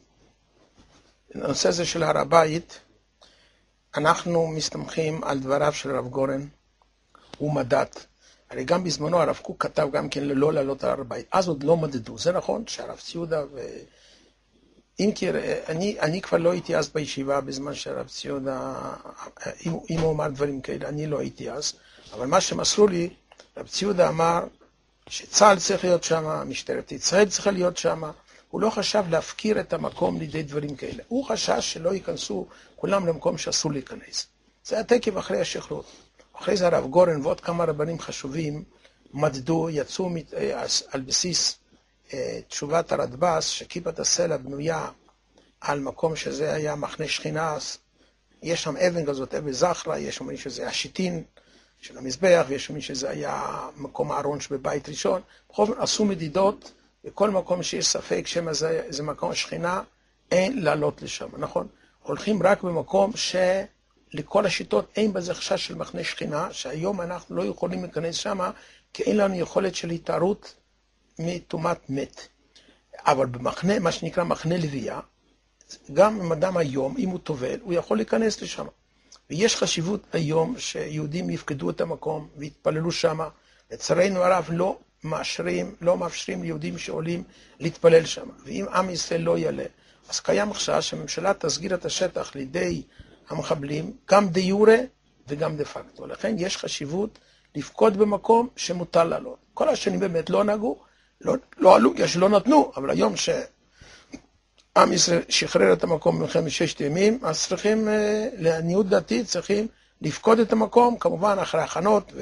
הנושא הזה של הר הבית, אנחנו מסתמכים על דבריו של הרב גורן ומדת. הרי גם בזמנו הרב קוק כתב גם כן לא לעלות על הר הבית. אז עוד לא מדדו. זה נכון שהרב ציודה ו... אם כי אני, אני כבר לא הייתי אז בישיבה בזמן שהרב ציודה, אם, אם הוא אמר דברים כאלה, אני לא הייתי אז. אבל מה שמסרו לי, הרב ציודה אמר שצה"ל צריך להיות שם, משטרת ישראל צריכה להיות שם. הוא לא חשב להפקיר את המקום לידי דברים כאלה. הוא חשש שלא ייכנסו כולם למקום שאסור להיכנס. זה התקף אחרי השחרור. אחרי זה הרב גורן ועוד כמה רבנים חשובים מדדו, יצאו על בסיס תשובת הרדב"ס, שכיפת הסלע בנויה על מקום שזה היה מחנה שכינה. יש שם אבן כזאת, אבן זכרה, יש שם מי שזה השיטין של המזבח, ויש שם מי שזה היה מקום הארון שבבית ראשון. בכל זאת עשו מדידות, בכל מקום שיש ספק שמה זה, זה מקום השכינה, אין לעלות לשם, נכון? הולכים רק במקום שלכל השיטות אין בזה חשש של מחנה שכינה, שהיום אנחנו לא יכולים להיכנס שם, כי אין לנו יכולת של התארות מטומאת מת. אבל במחנה, מה שנקרא מחנה לוויה, גם אם אדם היום, אם הוא טובל, הוא יכול להיכנס לשם. ויש חשיבות היום שיהודים יפקדו את המקום ויתפללו שם. לצערנו הרב לא מאשרים, לא מאפשרים ליהודים שעולים להתפלל שם. ואם עם ישראל לא יעלה, אז קיים חשש שהממשלה תסגיר את השטח לידי המחבלים, גם דה יורה וגם דה פקטו. לכן יש חשיבות לפקוד במקום שמותר לעלות. כל השנים באמת לא נגעו, לא, לא עלו, יש לא נתנו, אבל היום שעם ישראל שחרר את המקום במלחמת ששת ימים, אז צריכים, לעניות דעתי, צריכים לפקוד את המקום, כמובן אחרי הכנות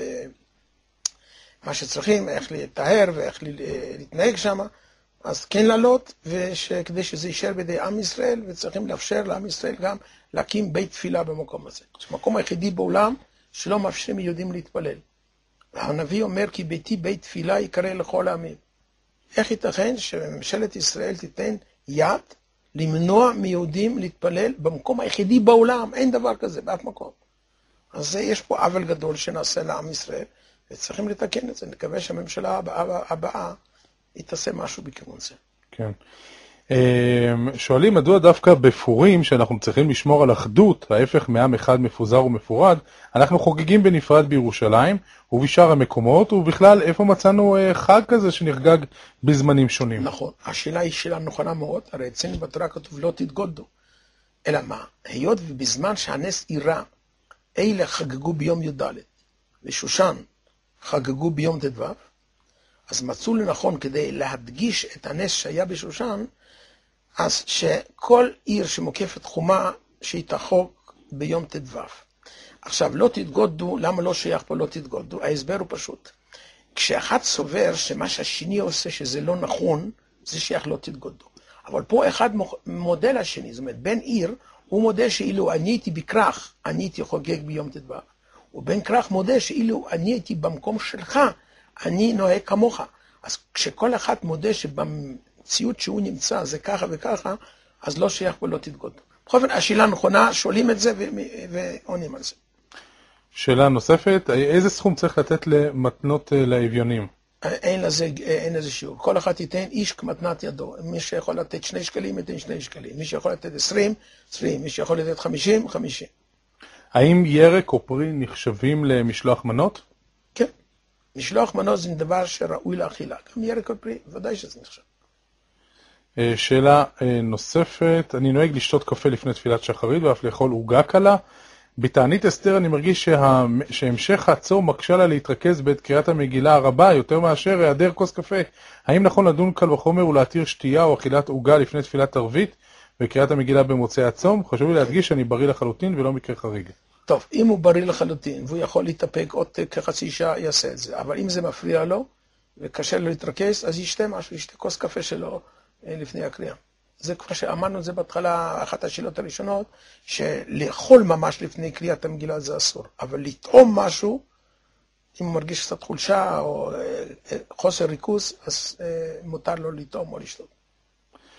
ומה שצריכים, איך להתאר ואיך להתנהג שם, אז כן לעלות, וכדי שזה יישאר בידי עם ישראל, וצריכים לאפשר לעם ישראל גם להקים בית תפילה במקום הזה. זה המקום היחידי בעולם שלא מאפשרים יהודים להתפלל. והנביא אומר כי ביתי בית תפילה יקרא לכל העמים. איך ייתכן שממשלת ישראל תיתן יד למנוע מיהודים להתפלל במקום היחידי בעולם? אין דבר כזה באף מקום. אז יש פה עוול גדול שנעשה לעם ישראל, וצריכים לתקן את זה. נקווה שהממשלה הבאה, הבאה היא תעשה משהו בכיוון זה. כן. שואלים מדוע דווקא בפורים, שאנחנו צריכים לשמור על אחדות, ההפך מעם אחד מפוזר ומפורד, אנחנו חוגגים בנפרד בירושלים ובשאר המקומות, ובכלל איפה מצאנו חג כזה שנחגג בזמנים שונים? נכון, השאלה היא שאלה נכונה מאוד, הרי אצלנו בתורה כתוב לא תתגודו. אלא מה? היות ובזמן שהנס אירע, אלה חגגו ביום י"ד, ושושן חגגו ביום ט"ו, אז מצאו לנכון כדי להדגיש את הנס שהיה בשושן, אז שכל עיר שמוקפת חומה שהיא תחוג ביום ט"ו. עכשיו, לא תתגודו, למה לא שייך פה לא תתגודו? ההסבר הוא פשוט. כשאחד סובר שמה שהשני עושה שזה לא נכון, זה שייך לא תתגודו. אבל פה אחד מודל השני, זאת אומרת, בן עיר, הוא מודה שאילו אני הייתי בכרך, אני הייתי חוגג ביום ט"ו. ובן כרך מודה שאילו אני הייתי במקום שלך, אני נוהג כמוך. אז כשכל אחד מודה שבמציאות שהוא נמצא זה ככה וככה, אז לא שייך ולא תתגודו. בכל אופן, השאלה נכונה, שואלים את זה ועונים על זה. שאלה נוספת, איזה סכום צריך לתת למתנות לאביונים? אין לזה, אין לזה שיעור. כל אחד ייתן איש כמתנת ידו. מי שיכול לתת שני שקלים, ייתן שני שקלים. מי שיכול לתת עשרים, עשרים. מי שיכול לתת חמישים, חמישים. האם ירק או פרי נחשבים למשלוח מנות? כן. משלוח מנות זה דבר שראוי לאכילה. גם ירק או פרי, ודאי שזה נחשב. שאלה נוספת, אני נוהג לשתות קפה לפני תפילת שחרית ואף לאכול עוגה קלה. בתענית אסתר אני מרגיש שה... שהמשך הצום מקשה לה להתרכז בעת קריאת המגילה הרבה יותר מאשר היעדר כוס קפה. האם נכון לדון קל וחומר ולהתיר שתייה או אכילת עוגה לפני תפילת ערבית וקריאת המגילה במוצאי הצום? חשוב לי להדגיש שאני בריא לחלוטין ולא מקרה חריג. טוב, אם הוא בריא לחלוטין והוא יכול להתאפק עוד כחצי שעה, יעשה את זה. אבל אם זה מפריע לו וקשה לו להתרכז, אז ישתה משהו, ישתה כוס קפה שלו לפני הקריאה. זה כבר שאמרנו את זה בהתחלה, אחת השאלות הראשונות, שלאכול ממש לפני קריאת המגילה זה אסור. אבל לטעום משהו, אם הוא מרגיש קצת חולשה או חוסר ריכוז, אז מותר לו לטעום או לשתות.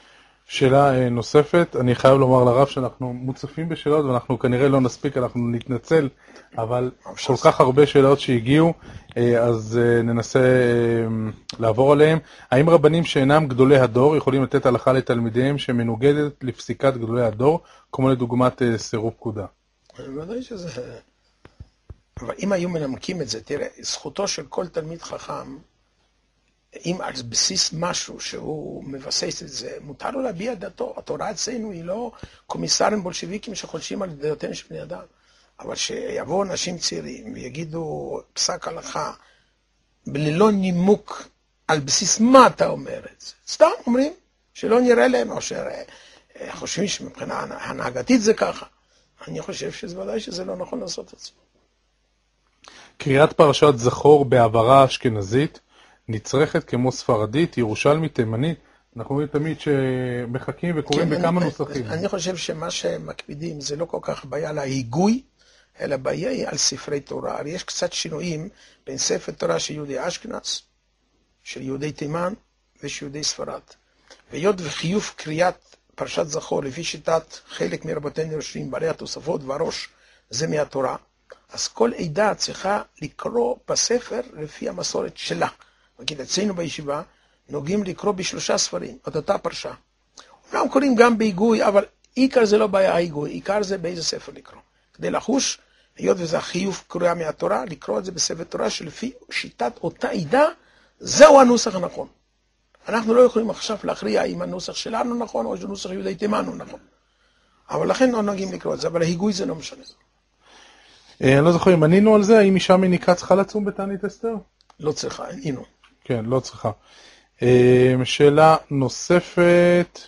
שאלה נוספת, אני חייב לומר לרב שאנחנו מוצפים בשאלות ואנחנו כנראה לא נספיק, אנחנו נתנצל, אבל כל כך הרבה שאלות שהגיעו, אז ננסה לעבור עליהם. האם רבנים שאינם גדולי הדור יכולים לתת הלכה לתלמידיהם שמנוגדת לפסיקת גדולי הדור, כמו לדוגמת סירוב פקודה? ודאי שזה... אבל אם היו מנמקים את זה, תראה, זכותו של כל תלמיד חכם, אם על בסיס משהו שהוא מבסס את זה, מותר לו להביע דעתו. התורה אצלנו היא לא קומיסרים בולשביקים שחולשים על דעותיהם של בני אדם. אבל שיבואו אנשים צעירים ויגידו פסק הלכה, ללא נימוק על בסיס מה אתה אומר את זה. סתם אומרים שלא נראה להם, או שחושבים שמבחינה הנהגתית זה ככה. אני חושב שוודאי שזה לא נכון לעשות את זה. קריאת פרשת זכור בעברה אשכנזית, נצרכת כמו ספרדית, ירושלמית, תימנית. אנחנו רואים תמיד שמחכים וקוראים כן, בכמה אני, נוסחים. אני חושב שמה שמקפידים זה לא כל כך בעיה להיגוי, אלא בעיה היא על ספרי תורה. יש קצת שינויים בין ספר תורה של יהודי אשכנז, של יהודי תימן ושל יהודי ספרד. והיות וחיוב קריאת פרשת זכור לפי שיטת חלק מרבותינו ראשיים, בעלי התוספות והראש, זה מהתורה. אז כל עדה צריכה לקרוא בספר לפי המסורת שלה. נגיד, אצלנו בישיבה נוגעים לקרוא בשלושה ספרים, את אותה פרשה. אומנם קוראים גם בהיגוי, אבל עיקר זה לא בעיה ההיגוי, עיקר זה באיזה ספר לקרוא. כדי לחוש, היות וזה החיוב קריאה מהתורה, לקרוא את זה בספר תורה שלפי שיטת אותה עדה, זהו הנוסח הנכון. אנחנו לא יכולים עכשיו להכריע אם הנוסח שלנו נכון, או שהנוסח יהודי תימן הוא נכון. אבל לכן לא נוגעים לקרוא את זה, אבל ההיגוי זה לא משנה. אני לא זוכר אם ענינו על זה, האם אישה מניקה צריכה לצום בתענית אסתר? לא צריכה, ענינו. כן, לא צריכה. שאלה נוספת,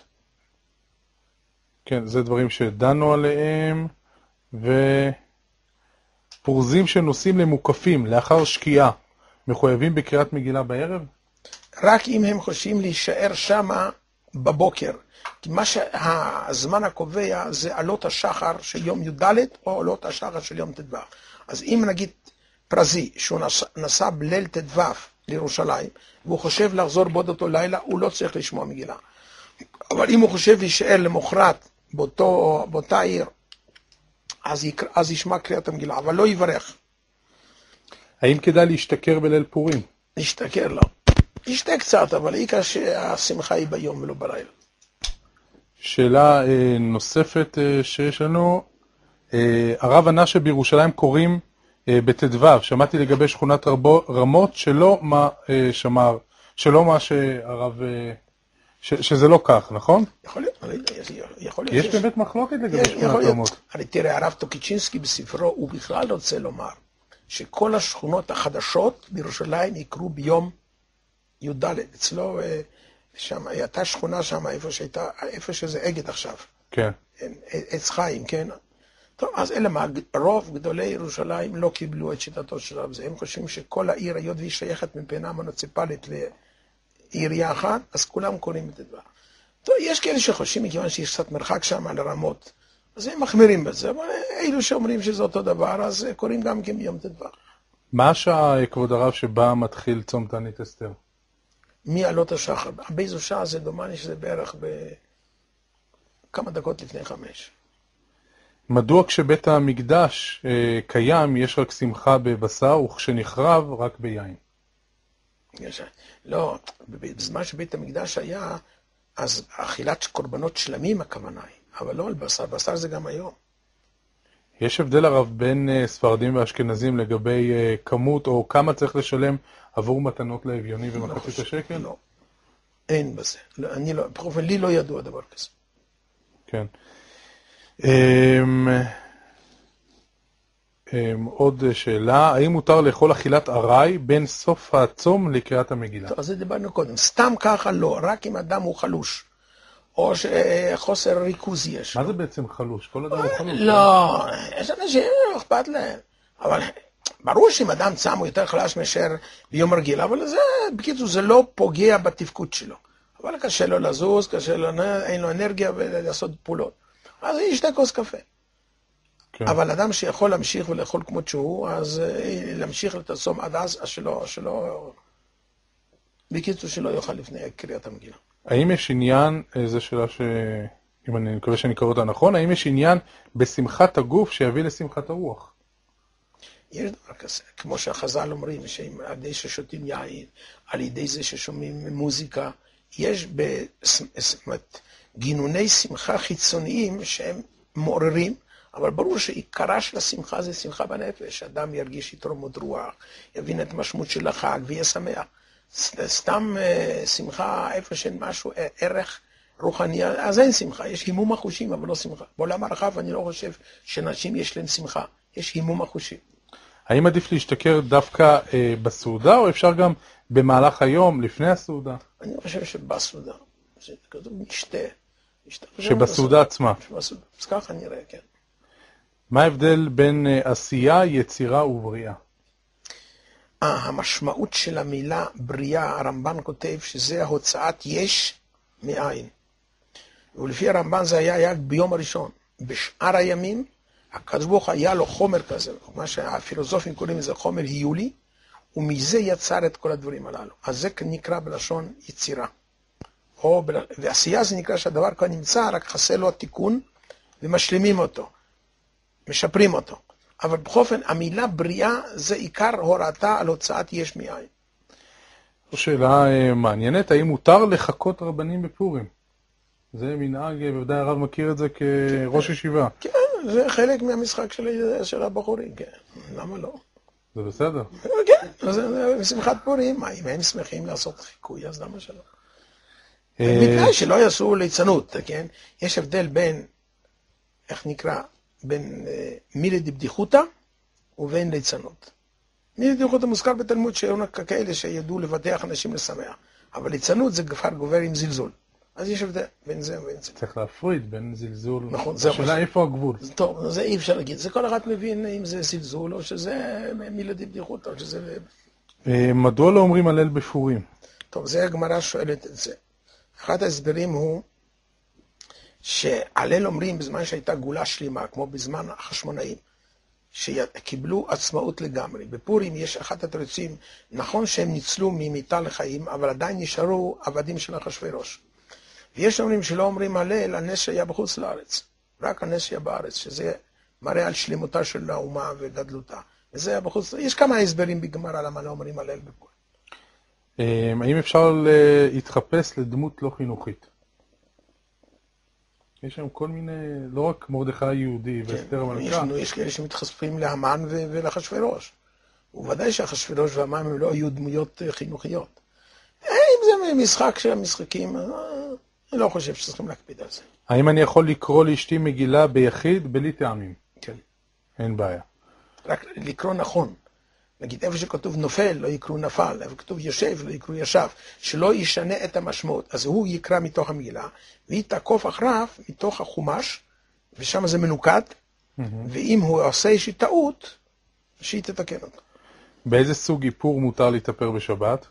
כן, זה דברים שדנו עליהם, ופורזים שנוסעים למוקפים לאחר שקיעה, מחויבים בקריאת מגילה בערב? רק אם הם חושבים להישאר שמה בבוקר. כי מה שהזמן הקובע זה עלות השחר של יום י"ד או עלות השחר של יום ט"ו. אז אם נגיד פרזי שהוא נסע, נסע בליל ט"ו לירושלים והוא חושב לחזור בעוד אותו לילה, הוא לא צריך לשמוע מגילה. אבל אם הוא חושב להישאר למחרת באותו, באותה עיר, אז, יקר, אז ישמע קריאת המגילה, אבל לא יברך. האם כדאי להשתכר בליל פורים? להשתכר לא. ישתה קצת, אבל העיקר שהשמחה היא ביום ולא בלילה. שאלה אה, נוספת אה, שיש לנו, אה, הרב ענה שבירושלים קוראים אה, בט"ו, שמעתי לגבי שכונת רבו, רמות שלא מה אה, שמר, שלא מה שהרב, אה, ש, שזה לא כך, נכון? יכול להיות, יכול להיות. יש באמת מחלוקת לגבי שכונת רמות. אני תראה, הרב טוקיצ'ינסקי בספרו, הוא בכלל רוצה לומר, שכל השכונות החדשות בירושלים יקרו ביום י"ד, אצלו שם, הייתה שכונה שם, איפה שהייתה, איפה שזה אגד עכשיו. כן. עץ חיים, כן? טוב, אז אלה מה, רוב גדולי ירושלים לא קיבלו את שיטתו של רב זה. הם חושבים שכל העיר, היות והיא שייכת מבחינה מוניציפלית לעירייה אחת, אז כולם קוראים את הדבר. טוב, יש כאלה שחושבים, מכיוון שיש קצת מרחק שם על הרמות, אז הם מחמירים בזה, אבל אילו שאומרים שזה אותו דבר, אז קוראים גם כן ביום ט"ו. מה השעה, כבוד הרב, שבה מתחיל צום תענית אסתר? מעלות השחר. באיזו שעה זה דומני שזה בערך בכמה דקות לפני חמש. מדוע כשבית המקדש אה, קיים יש רק שמחה בבשר וכשנחרב רק ביין? יש, לא, בזמן שבית המקדש היה, אז אכילת קורבנות שלמים הכוונה היא, אבל לא על בשר, בשר זה גם היום. יש הבדל הרב בין אה, ספרדים ואשכנזים לגבי אה, כמות או כמה צריך לשלם עבור מתנות לאביוני ומחצית לא, השקל? לא, אין בזה. לא, אני לא, באופן לי לא ידוע דבר כזה. כן. Um, um, עוד שאלה, האם מותר לאכול אכילת ארעי בין סוף הצום לקריאת המגילה? טוב, אז זה דיברנו קודם. סתם ככה לא, רק אם אדם הוא חלוש, או שחוסר ריכוז יש. מה זה בעצם חלוש? כל אדם הוא חלוש. לא, יש אנשים, לא אכפת להם. אבל ברור שאם אדם צם הוא יותר חלש מאשר ביום רגיל, אבל זה, בקיצור, זה לא פוגע בתפקוד שלו. אבל קשה לו לזוז, קשה לו, אין לו אנרגיה ולעשות פעולות. אז ישתה כוס קפה. כן. אבל אדם שיכול להמשיך ולאכול כמות שהוא, אז להמשיך לתצום עד אז, אז שלא, שלא, בקיצור שלא יאכל לפני קריאת המגילה. האם יש עניין, זו שאלה ש... אם אני מקווה שאני קורא אותה נכון, האם יש עניין בשמחת הגוף שיביא לשמחת הרוח? יש דבר כזה, כמו שהחז"ל אומרים, שעל ידי ששותים יין, על ידי זה ששומעים מוזיקה, יש גינוני שמחה חיצוניים שהם מעוררים, אבל ברור שעיקרה של השמחה זה שמחה בנפש, אדם ירגיש יתרומות רוח, יבין את המשמעות של החג ויהיה שמח. סתם שמחה איפה שאין משהו, ערך רוחני, אז אין שמחה, יש הימום החושים, אבל לא שמחה. בעולם הרחב אני לא חושב שנשים יש להם שמחה, יש הימום החושים. האם עדיף להשתכר דווקא אה, בסעודה, או אפשר גם במהלך היום, לפני הסעודה? אני חושב שבסעודה, זה כתוב משתה. שבסעודה עצמה. שבסעודה, אז ככה נראה, כן. מה ההבדל בין אה, עשייה, יצירה ובריאה? אה, המשמעות של המילה בריאה, הרמב"ן כותב שזה ההוצאת יש מאין. ולפי הרמב"ן זה היה, היה ביום הראשון. בשאר הימים, הקדוש ברוך הוא היה לו חומר כזה, מה שהפילוסופים קוראים לזה חומר היולי, ומזה יצר את כל הדברים הללו. אז זה נקרא בלשון יצירה. או בל... ועשייה זה נקרא שהדבר כבר נמצא, רק חסר לו התיקון, ומשלימים אותו, משפרים אותו. אבל בכל המילה בריאה זה עיקר הוראתה על הוצאת יש מאין. זו שאלה מעניינת, האם מותר לחכות רבנים בפורים? זה מנהג, בוודאי הרב מכיר את זה כראש ישיבה. כן, זה חלק מהמשחק של, של הבחורים, כן. למה לא? זה בסדר. כן, זה בשמחת פורים, מה, אם הם שמחים לעשות חיקוי, אז למה שלא? בתנאי שלא יעשו ליצנות, כן? יש הבדל בין, איך נקרא, בין מילי דבדיחותא ובין ליצנות. מילי דבדיחותא מוזכר בתלמוד שהיו כאלה שידעו לבדח אנשים לשמח, אבל ליצנות זה כבר גובר עם זלזול. אז יש הבדל בין זה ובין זה. צריך להפריד בין זלזול. נכון, זה השאלה איפה הגבול. טוב, זה אי אפשר להגיד. זה כל אחד מבין אם זה זלזול או שזה מילי דבדיחותא או שזה... מדוע לא אומרים הלל בפורים? טוב, זה הגמרא שואלת את זה. אחד ההסברים הוא שהלל אומרים בזמן שהייתה גאולה שלמה, כמו בזמן החשמונאים, שקיבלו עצמאות לגמרי. בפורים יש אחת התירוצים, נכון שהם ניצלו ממיתה לחיים, אבל עדיין נשארו עבדים של אחשוורוש. ויש אומרים שלא אומרים הלל, הנס שהיה בחוץ לארץ, רק הנס שהיה בארץ, שזה מראה על שלמותה של האומה וגדלותה. וזה היה בחוץ לארץ. יש כמה הסברים בגמרא למה לא אומרים הלל בפורים. האם אפשר להתחפש לדמות לא חינוכית? יש שם כל מיני, לא רק מרדכי יהודי ואסתר המלכה. יש כאלה שמתחשפים להמן ולאחשוורוש. וודאי שאחשוורוש והמן הם לא היו דמויות חינוכיות. אם זה משחק של המשחקים, אני לא חושב שצריכים להקפיד על זה. האם אני יכול לקרוא לאשתי מגילה ביחיד בלי טעמים? כן. אין בעיה. רק לקרוא נכון. נגיד, איפה שכתוב נופל, לא יקראו נפל, איפה כתוב יושב, לא יקראו ישב, שלא ישנה את המשמעות. אז הוא יקרא מתוך המגילה, והיא תעקוף אחריו מתוך החומש, ושם זה מנוקד, mm-hmm. ואם הוא עושה איזושהי טעות, שהיא תתקן אותו. באיזה סוג איפור מותר להתאפר בשבת?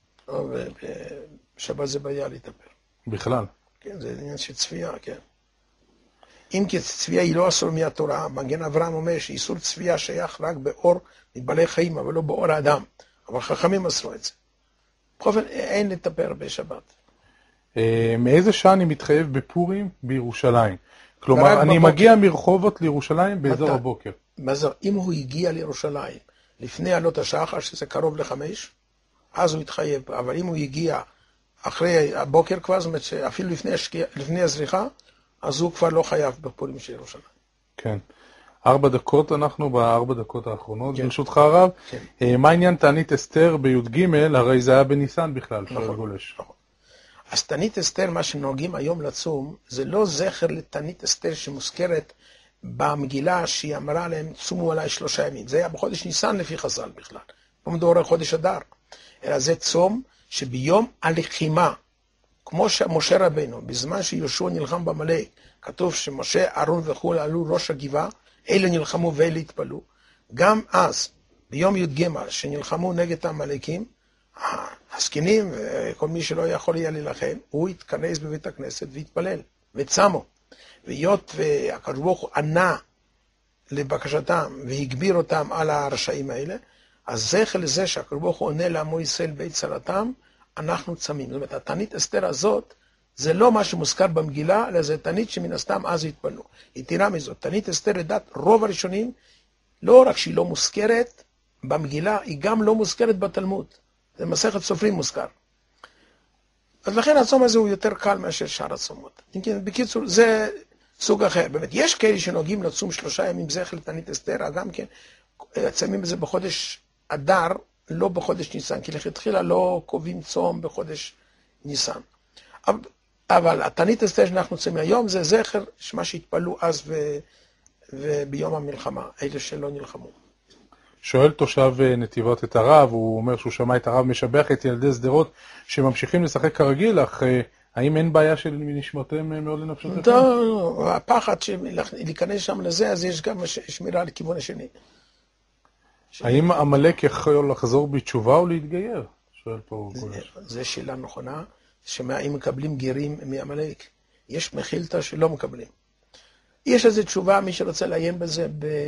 בשבת זה בעיה להתאפר. בכלל? כן, זה עניין של צפייה, כן. אם כי צפייה היא לא אסור מהתורה, מגן אברהם אומר שאיסור צפייה שייך רק באור מבעלי חיים, אבל לא באור האדם. אבל חכמים אסרו את זה. בכל אופן, אין לטפר בשבת. מאיזה שעה אני מתחייב בפורים בירושלים? כלומר, אני מגיע מרחובות לירושלים באזור הבוקר. אם הוא הגיע לירושלים לפני עלות השחר, שזה קרוב לחמש, אז הוא יתחייב. אבל אם הוא הגיע אחרי הבוקר כבר, זאת אומרת שאפילו לפני הזריחה, אז הוא כבר לא חייב בפורים של ירושלים. כן. ארבע דקות אנחנו בארבע דקות האחרונות, כן. ברשותך הרב. כן. מה עניין תענית אסתר בי"ג, הרי זה היה בניסן בכלל, נכון, של גולש. נכון. אז תענית אסתר, מה שנוהגים היום לצום, זה לא זכר לתענית אסתר שמוזכרת במגילה שהיא אמרה להם, צומו עליי שלושה ימים. זה היה בחודש ניסן לפי חז"ל בכלל. פה מדובר חודש אדר. אלא זה צום שביום הלחימה, כמו שמשה רבנו, בזמן שיהושע נלחם בעמלק, כתוב שמשה, אהרון וכו' עלו ראש הגבעה, אלה נלחמו ואלה התפלו. גם אז, ביום י"ג, שנלחמו נגד העמלקים, הזקנים וכל מי שלא יכול היה להילחם, הוא התכנס בבית הכנסת והתפלל, וצמו. והיות והקדוש ברוך הוא ענה לבקשתם והגביר אותם על הרשעים האלה, אז זכר לזה שהקדוש ברוך הוא עונה לעמו ישראל בעת צרתם, אנחנו צמים. זאת אומרת, התענית אסתר הזאת זה לא מה שמוזכר במגילה, אלא זה תענית שמן הסתם אז התפללו. יתרה מזאת, תענית אסתר לדעת רוב הראשונים, לא רק שהיא לא מוזכרת במגילה, היא גם לא מוזכרת בתלמוד. זה מסכת סופרים מוזכר. אז לכן הצום הזה הוא יותר קל מאשר שאר הצומות. בקיצור, זה סוג אחר. באמת, יש כאלה שנוהגים לצום שלושה ימים זכר לתענית אסתר, גם כן, צמים את זה בחודש אדר, לא בחודש ניסן, כי לכתחילה לא קובעים צום בחודש ניסן. אבל, אבל התענית אסתר שאנחנו צמים היום זה זכר שמה שהתפללו אז ו, וביום המלחמה, אלה שלא נלחמו. שואל תושב נתיבות את הרב, הוא אומר שהוא שמע את הרב משבח את ילדי שדרות שממשיכים לשחק כרגיל, אך האם אין בעיה של נשמותיהם מאוד לנפשותיהם? טוב, הפחד להיכנס שם לזה, אז יש גם שמירה לכיוון השני. האם עמלק יכול לחזור בתשובה או להתגייר? שואל פה גולש. זו שאלה נכונה, שמאם מקבלים גרים מעמלק. יש מחילתא שלא מקבלים. יש איזו תשובה, מי שרוצה לעיין בזה,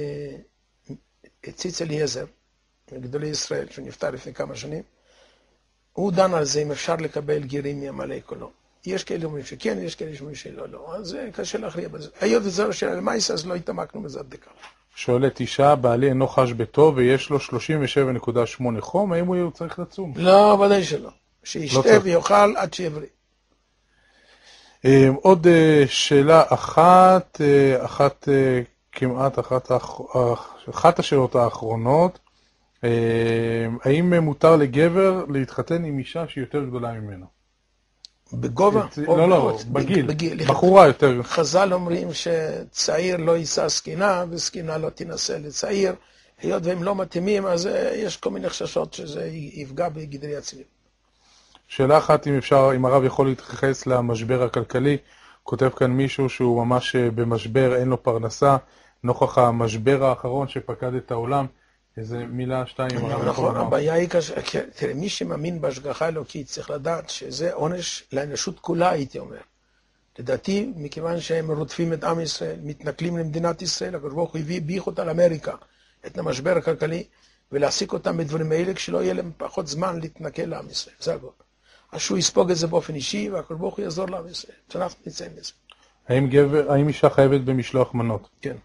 בציץ אליעזר, גדולי ישראל, שנפטר לפני כמה שנים, הוא דן על זה אם אפשר לקבל גרים מעמלק או לא. יש כאלה אומרים שכן, יש כאלה שאומרים שלא, לא. אז זה קשה להכריע בזה. היות וזו שאלה למעשה, אז לא התעמקנו בזה עד דקה. שואלת אישה, בעלי אינו חש בטוב ויש לו שלושים ושבע נקודה שמונה חום, האם הוא צריך לצום? לא, ודאי שלא. שישתה ויאכל עד שיבריא. עוד שאלה אחת, אחת כמעט, אחת, אחת השאלות האחרונות, האם מותר לגבר להתחתן עם אישה שהיא יותר גדולה ממנו? בגובה? לא, לא, בגיל, בחורה יותר. חז"ל אומרים שצעיר לא יישא סקינה, וסקינה לא תינשא לצעיר. היות והם לא מתאימים, אז יש כל מיני חששות שזה יפגע בגדרי הצעיר. שאלה אחת, אם אפשר, אם הרב יכול להתייחס למשבר הכלכלי, כותב כאן מישהו שהוא ממש במשבר, אין לו פרנסה, נוכח המשבר האחרון שפקד את העולם, איזה מילה, שתיים, הרב יכול נכון, לומר. הבעיה היא קשה, תראה, מי שמאמין בהשגחה אלוקית צריך לדעת שזה עונש לאנושות כולה, הייתי אומר. לדעתי, מכיוון שהם רודפים את עם ישראל, מתנכלים למדינת ישראל, הקדוש ברוך הוא הביא ביך אותה לאמריקה, את המשבר הכלכלי, ולהעסיק אותם בדברים האלה, כשלא יהיה להם פחות זמן להתנכל לעם ישראל. זה הכל. אז שהוא יספוג את זה באופן אישי, והקדוש ברוך הוא יעזור לעם ישראל. שאנחנו נצא מזה. האם גבר, האם אישה חייבת במשלוח מנות? כן.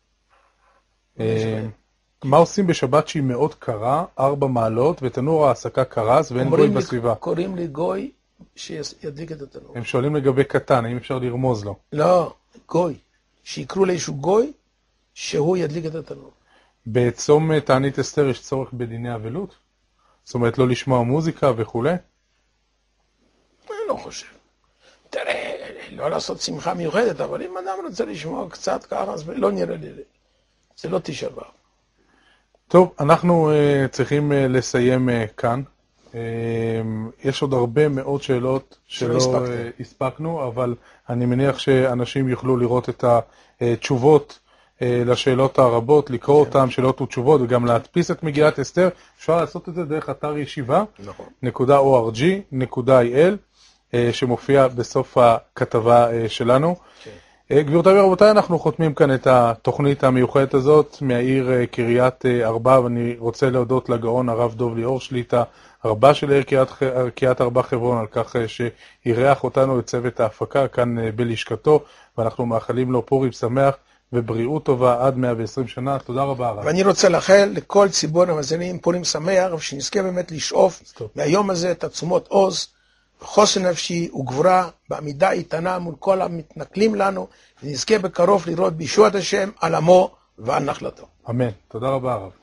מה עושים בשבת שהיא מאוד קרה, ארבע מעלות, ותנור העסקה קרס ואין גוי בסביבה? קוראים לי גוי שידליק את התנור. הם שואלים לגבי קטן, האם אפשר לרמוז לו? לא, גוי. שיקראו לאיזשהו גוי, שהוא ידליק את התנור. בצום תענית אסתר יש צורך בדיני אבלות? זאת אומרת, לא לשמוע מוזיקה וכו'? אני לא חושב. תראה, לא לעשות שמחה מיוחדת, אבל אם אדם רוצה לשמוע קצת ככה, אז לא נראה לי. זה לא תשעה באב. טוב, אנחנו uh, צריכים uh, לסיים uh, כאן. Uh, יש עוד הרבה מאוד שאלות שלא uh, הספקנו, אבל אני מניח שאנשים יוכלו לראות את התשובות uh, לשאלות הרבות, לקרוא אותן, שאלות ותשובות, וגם להדפיס את מגילת אסתר. אפשר לעשות את זה דרך אתר ישיבה, נקודה או אר ג'י נקודה איי אל, uh, שמופיע בסוף הכתבה uh, שלנו. Okay. גבירותיי ורבותיי, אנחנו חותמים כאן את התוכנית המיוחדת הזאת מהעיר קריית ארבע, ואני רוצה להודות לגאון הרב דוב ליאור, שליטה הרבה של העיר קריית ארבע חברון, על כך שאירח אותנו לצוות ההפקה כאן בלשכתו, ואנחנו מאחלים לו פורים שמח ובריאות טובה עד מאה ועשרים שנה. תודה רבה הרב. ואני רוצה לאחל לכל ציבור המאזינים פורים שמח, ושנזכה באמת לשאוף מהיום הזה תעצומות עוז, חוסן נפשי וגבורה בעמידה איתנה מול כל המתנכלים לנו, ונזכה בקרוב לראות בישועת השם על עמו ועל נחלתו. אמן. תודה רבה הרב.